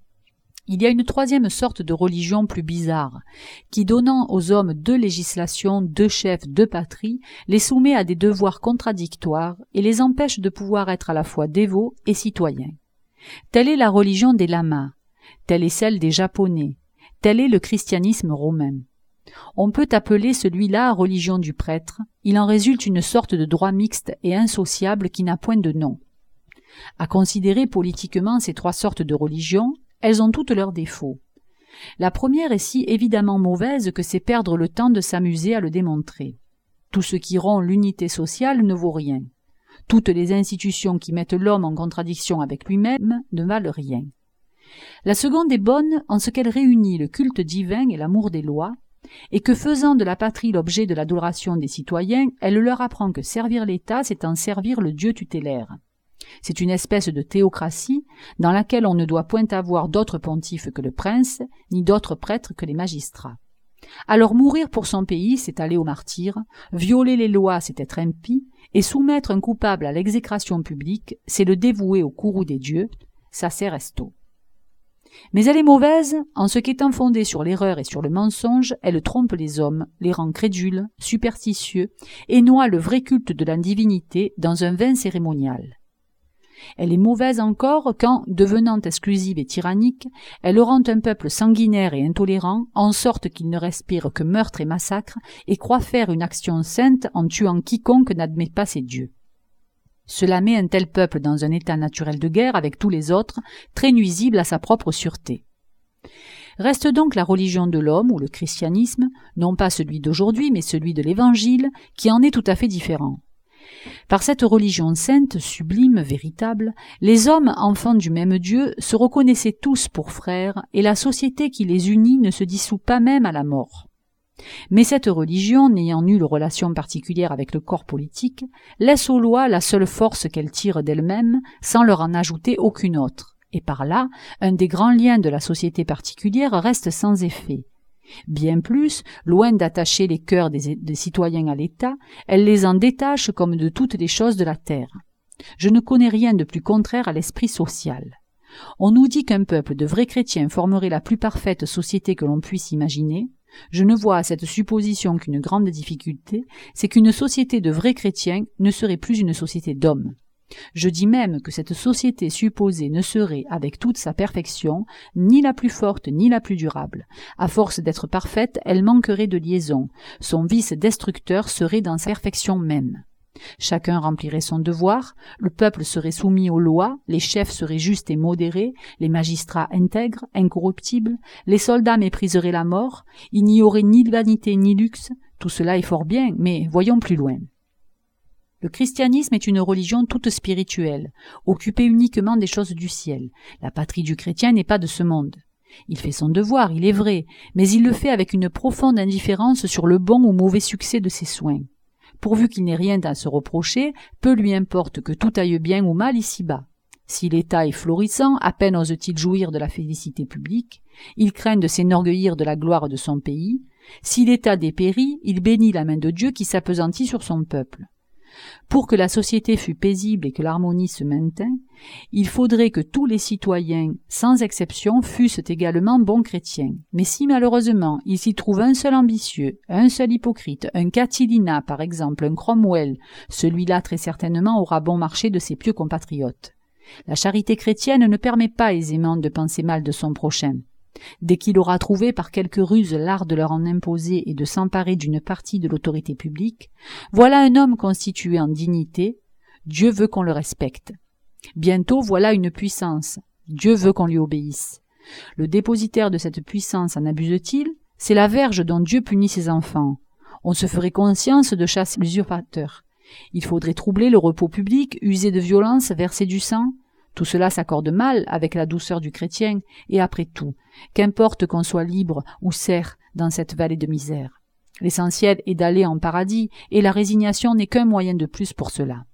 Il y a une troisième sorte de religion plus bizarre, qui, donnant aux hommes deux législations, deux chefs, deux patries, les soumet à des devoirs contradictoires et les empêche de pouvoir être à la fois dévots et citoyens. Telle est la religion des lamas, telle est celle des Japonais, tel est le christianisme romain. On peut appeler celui-là religion du prêtre, il en résulte une sorte de droit mixte et insociable qui n'a point de nom. À considérer politiquement ces trois sortes de religions, elles ont toutes leurs défauts. La première est si évidemment mauvaise que c'est perdre le temps de s'amuser à le démontrer. Tout ce qui rompt l'unité sociale ne vaut rien. Toutes les institutions qui mettent l'homme en contradiction avec lui-même ne valent rien. La seconde est bonne en ce qu'elle réunit le culte divin et l'amour des lois, et que faisant de la patrie l'objet de l'adoration des citoyens, elle leur apprend que servir l'État, c'est en servir le Dieu tutélaire. C'est une espèce de théocratie dans laquelle on ne doit point avoir d'autre pontife que le prince, ni d'autres prêtres que les magistrats. Alors mourir pour son pays, c'est aller au martyre, violer les lois, c'est être impie, et soumettre un coupable à l'exécration publique, c'est le dévouer au courroux des dieux, sacer resto. Mais elle est mauvaise en ce qu'étant fondée sur l'erreur et sur le mensonge, elle trompe les hommes, les rend crédules, superstitieux, et noie le vrai culte de la divinité dans un vain cérémonial. Elle est mauvaise encore quand, devenant exclusive et tyrannique, elle rend un peuple sanguinaire et intolérant, en sorte qu'il ne respire que meurtre et massacre, et croit faire une action sainte en tuant quiconque n'admet pas ses dieux. Cela met un tel peuple dans un état naturel de guerre avec tous les autres, très nuisible à sa propre sûreté. Reste donc la religion de l'homme, ou le christianisme, non pas celui d'aujourd'hui, mais celui de l'Évangile, qui en est tout à fait différent. Par cette religion sainte, sublime, véritable, les hommes, enfants du même Dieu, se reconnaissaient tous pour frères, et la société qui les unit ne se dissout pas même à la mort. Mais cette religion, n'ayant nulle relation particulière avec le corps politique, laisse aux lois la seule force qu'elles tirent d'elles-mêmes, sans leur en ajouter aucune autre, et par là, un des grands liens de la société particulière reste sans effet. Bien plus, loin d'attacher les cœurs des citoyens à l'État, elle les en détache comme de toutes les choses de la terre. Je ne connais rien de plus contraire à l'esprit social. On nous dit qu'un peuple de vrais chrétiens formerait la plus parfaite société que l'on puisse imaginer. Je ne vois à cette supposition qu'une grande difficulté, c'est qu'une société de vrais chrétiens ne serait plus une société d'hommes. Je dis même que cette société supposée ne serait, avec toute sa perfection, ni la plus forte ni la plus durable. À force d'être parfaite, elle manquerait de liaison. Son vice destructeur serait dans sa perfection même. Chacun remplirait son devoir, le peuple serait soumis aux lois, les chefs seraient justes et modérés, les magistrats intègres, incorruptibles, les soldats mépriseraient la mort, il n'y aurait ni vanité ni luxe, tout cela est fort bien, mais voyons plus loin. Le christianisme est une religion toute spirituelle, occupée uniquement des choses du ciel. La patrie du chrétien n'est pas de ce monde. Il fait son devoir, il est vrai, mais il le fait avec une profonde indifférence sur le bon ou mauvais succès de ses soins. Pourvu qu'il n'ait rien à se reprocher, peu lui importe que tout aille bien ou mal ici-bas. Si l'État est florissant, à peine ose-t-il jouir de la félicité publique, il craint de s'enorgueillir de la gloire de son pays. Si l'État dépérit, il bénit la main de Dieu qui s'appesantit sur son peuple. Pour que la société fût paisible et que l'harmonie se maintînt, il faudrait que tous les citoyens, sans exception, fussent également bons chrétiens. Mais si malheureusement il s'y trouve un seul ambitieux, un seul hypocrite, un Catilina par exemple, un Cromwell, celui-là très certainement aura bon marché de ses pieux compatriotes. La charité chrétienne ne permet pas aisément de penser mal de son prochain. Dès qu'il aura trouvé par quelque ruse l'art de leur en imposer et de s'emparer d'une partie de l'autorité publique, voilà un homme constitué en dignité, Dieu veut qu'on le respecte. Bientôt voilà une puissance, Dieu veut qu'on lui obéisse. Le dépositaire de cette puissance en abuse-t-il? C'est la verge dont Dieu punit ses enfants. On se ferait conscience de chasser l'usurpateur. Il faudrait troubler le repos public, user de violence, verser du sang. Tout cela s'accorde mal avec la douceur du chrétien, et après tout, qu'importe qu'on soit libre ou serf dans cette vallée de misère. L'essentiel est d'aller en paradis, et la résignation n'est qu'un moyen de plus pour cela.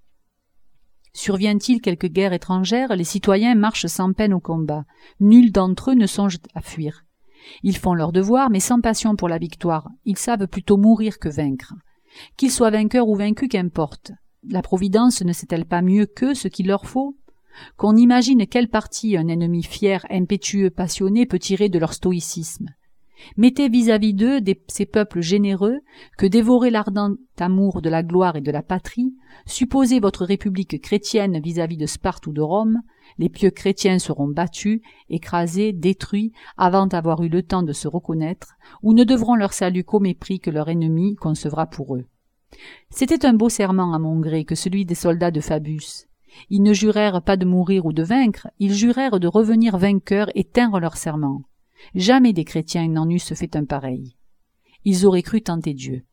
Survient-il quelque guerre étrangère, les citoyens marchent sans peine au combat. Nul d'entre eux ne songe à fuir. Ils font leur devoir, mais sans passion pour la victoire. Ils savent plutôt mourir que vaincre. Qu'ils soient vainqueurs ou vaincus, qu'importe. La Providence ne sait-elle pas mieux qu'eux ce qu'il leur faut? Qu'on imagine quel parti un ennemi fier, impétueux, passionné peut tirer de leur stoïcisme. Mettez vis-à-vis d'eux ces peuples généreux que dévorer l'ardent amour de la gloire et de la patrie, supposez votre république chrétienne vis-à-vis de Sparte ou de Rome, les pieux chrétiens seront battus, écrasés, détruits, avant d'avoir eu le temps de se reconnaître, ou ne devront leur salut qu'au mépris que leur ennemi concevra pour eux. C'était un beau serment à mon gré que celui des soldats de Fabius. Ils ne jurèrent pas de mourir ou de vaincre, ils jurèrent de revenir vainqueurs et tinrent leur serment. Jamais des chrétiens n'en eussent fait un pareil. Ils auraient cru tenter Dieu.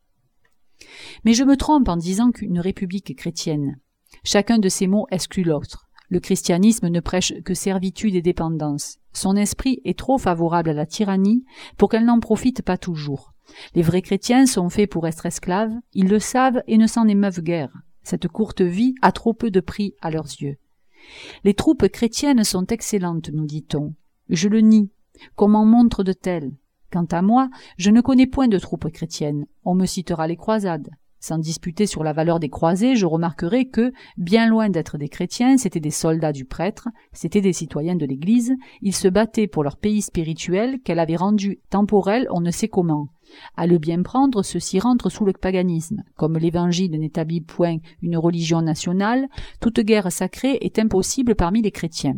Mais je me trompe en disant qu'une république chrétienne. Chacun de ces mots exclut l'autre. Le christianisme ne prêche que servitude et dépendance. Son esprit est trop favorable à la tyrannie pour qu'elle n'en profite pas toujours. Les vrais chrétiens sont faits pour être esclaves, ils le savent et ne s'en émeuvent guère. Cette courte vie a trop peu de prix à leurs yeux. Les troupes chrétiennes sont excellentes, nous dit-on. Je le nie. Qu'on m'en montre de telles. Quant à moi, je ne connais point de troupes chrétiennes. On me citera les croisades. Sans disputer sur la valeur des croisés, je remarquerai que, bien loin d'être des chrétiens, c'étaient des soldats du prêtre, c'étaient des citoyens de l'Église, ils se battaient pour leur pays spirituel qu'elle avait rendu temporel on ne sait comment. À le bien prendre, ceux-ci rentrent sous le paganisme. Comme l'Évangile n'établit point une religion nationale, toute guerre sacrée est impossible parmi les chrétiens.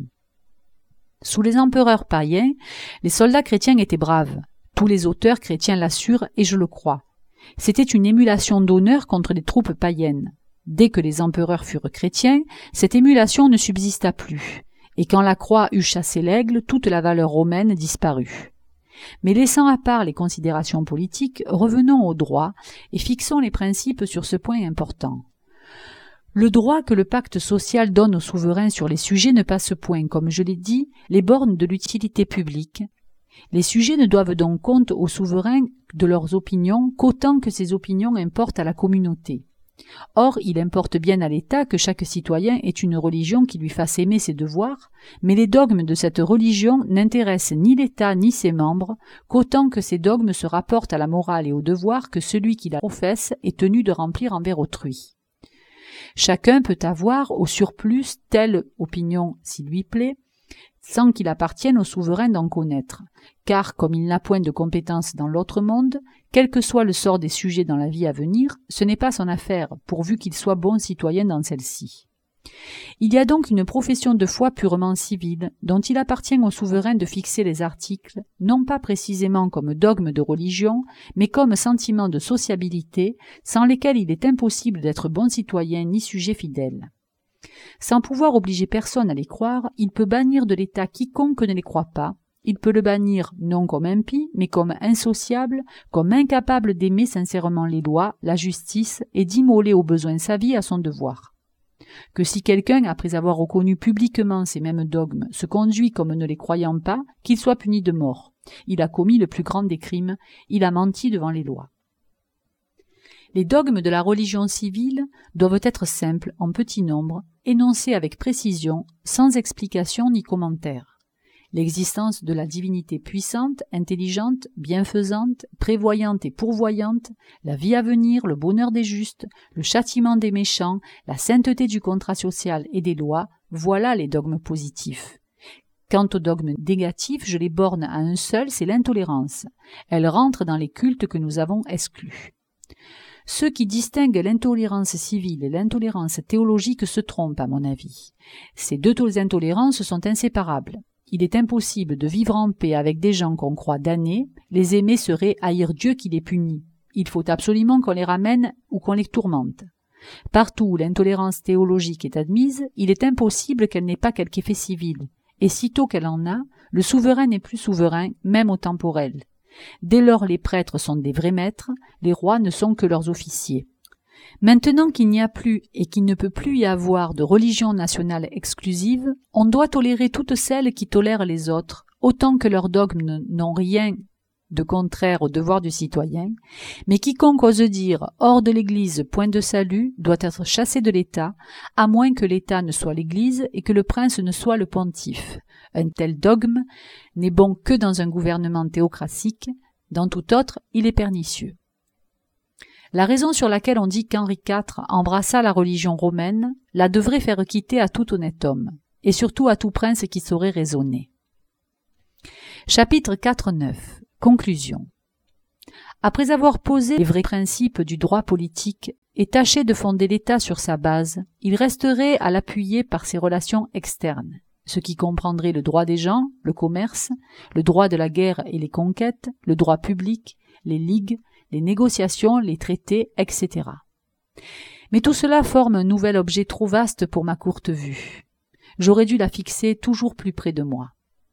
Sous les empereurs païens, les soldats chrétiens étaient braves. Tous les auteurs chrétiens l'assurent et je le crois. C'était une émulation d'honneur contre les troupes païennes. Dès que les empereurs furent chrétiens, cette émulation ne subsista plus, et quand la croix eut chassé l'aigle, toute la valeur romaine disparut. Mais laissant à part les considérations politiques, revenons au droit et fixons les principes sur ce point important. Le droit que le pacte social donne aux souverains sur les sujets ne passe point, comme je l'ai dit, les bornes de l'utilité publique. Les sujets ne doivent donc compte aux souverains de leurs opinions qu'autant que ces opinions importent à la communauté. Or, il importe bien à l'État que chaque citoyen ait une religion qui lui fasse aimer ses devoirs, mais les dogmes de cette religion n'intéressent ni l'État ni ses membres, qu'autant que ces dogmes se rapportent à la morale et aux devoirs que celui qui la professe est tenu de remplir envers autrui. Chacun peut avoir, au surplus, telle opinion s'il lui plaît, sans qu'il appartienne au souverain d'en connaître, car comme il n'a point de compétence dans l'autre monde, quel que soit le sort des sujets dans la vie à venir, ce n'est pas son affaire, pourvu qu'il soit bon citoyen dans celle-ci. Il y a donc une profession de foi purement civile, dont il appartient au souverain de fixer les articles, non pas précisément comme dogme de religion, mais comme sentiment de sociabilité, sans lesquels il est impossible d'être bon citoyen ni sujet fidèle. Sans pouvoir obliger personne à les croire, il peut bannir de l'État quiconque ne les croit pas. Il peut le bannir non comme impie, mais comme insociable, comme incapable d'aimer sincèrement les lois, la justice, et d'immoler au besoin sa vie à son devoir. Que si quelqu'un, après avoir reconnu publiquement ces mêmes dogmes, se conduit comme ne les croyant pas, qu'il soit puni de mort. Il a commis le plus grand des crimes, il a menti devant les lois. Les dogmes de la religion civile doivent être simples, en petit nombre, énoncés avec précision, sans explication ni commentaire. L'existence de la divinité puissante, intelligente, bienfaisante, prévoyante et pourvoyante, la vie à venir, le bonheur des justes, le châtiment des méchants, la sainteté du contrat social et des lois, voilà les dogmes positifs. Quant aux dogmes négatifs, je les borne à un seul, c'est l'intolérance. Elle rentre dans les cultes que nous avons exclus. Ceux qui distinguent l'intolérance civile et l'intolérance théologique se trompent, à mon avis. Ces deux intolérances sont inséparables. il est impossible de vivre en paix avec des gens qu'on croit damnés, les aimer serait haïr Dieu qui les punit. Il faut absolument qu'on les ramène ou qu'on les tourmente. Partout où l'intolérance théologique est admise, il est impossible qu'elle n'ait pas quelque effet civil, et sitôt qu'elle en a, le souverain n'est plus souverain, même au temporel. Dès lors les prêtres sont des vrais maîtres, les rois ne sont que leurs officiers. Maintenant qu'il n'y a plus et qu'il ne peut plus y avoir de religion nationale exclusive, on doit tolérer toutes celles qui tolèrent les autres, autant que leurs dogmes n'ont rien de contraire au devoir du citoyen, mais quiconque ose dire « hors de l'Église, point de salut » doit être chassé de l'État, à moins que l'État ne soit l'Église et que le prince ne soit le pontife. Un tel dogme n'est bon que dans un gouvernement théocratique, dans tout autre, il est pernicieux. La raison sur laquelle on dit qu'Henri IV embrassa la religion romaine la devrait faire quitter à tout honnête homme, et surtout à tout prince qui saurait raisonner. Chapitre 4.9. Conclusion. Après avoir posé les vrais principes du droit politique et tâché de fonder l'État sur sa base, il resterait à l'appuyer par ses relations externes, ce qui comprendrait le droit des gens, le commerce, le droit de la guerre et les conquêtes, le droit public, les ligues, les négociations, les traités, etc. Mais tout cela forme un nouvel objet trop vaste pour ma courte vue. J'aurais dû la fixer toujours plus près de moi.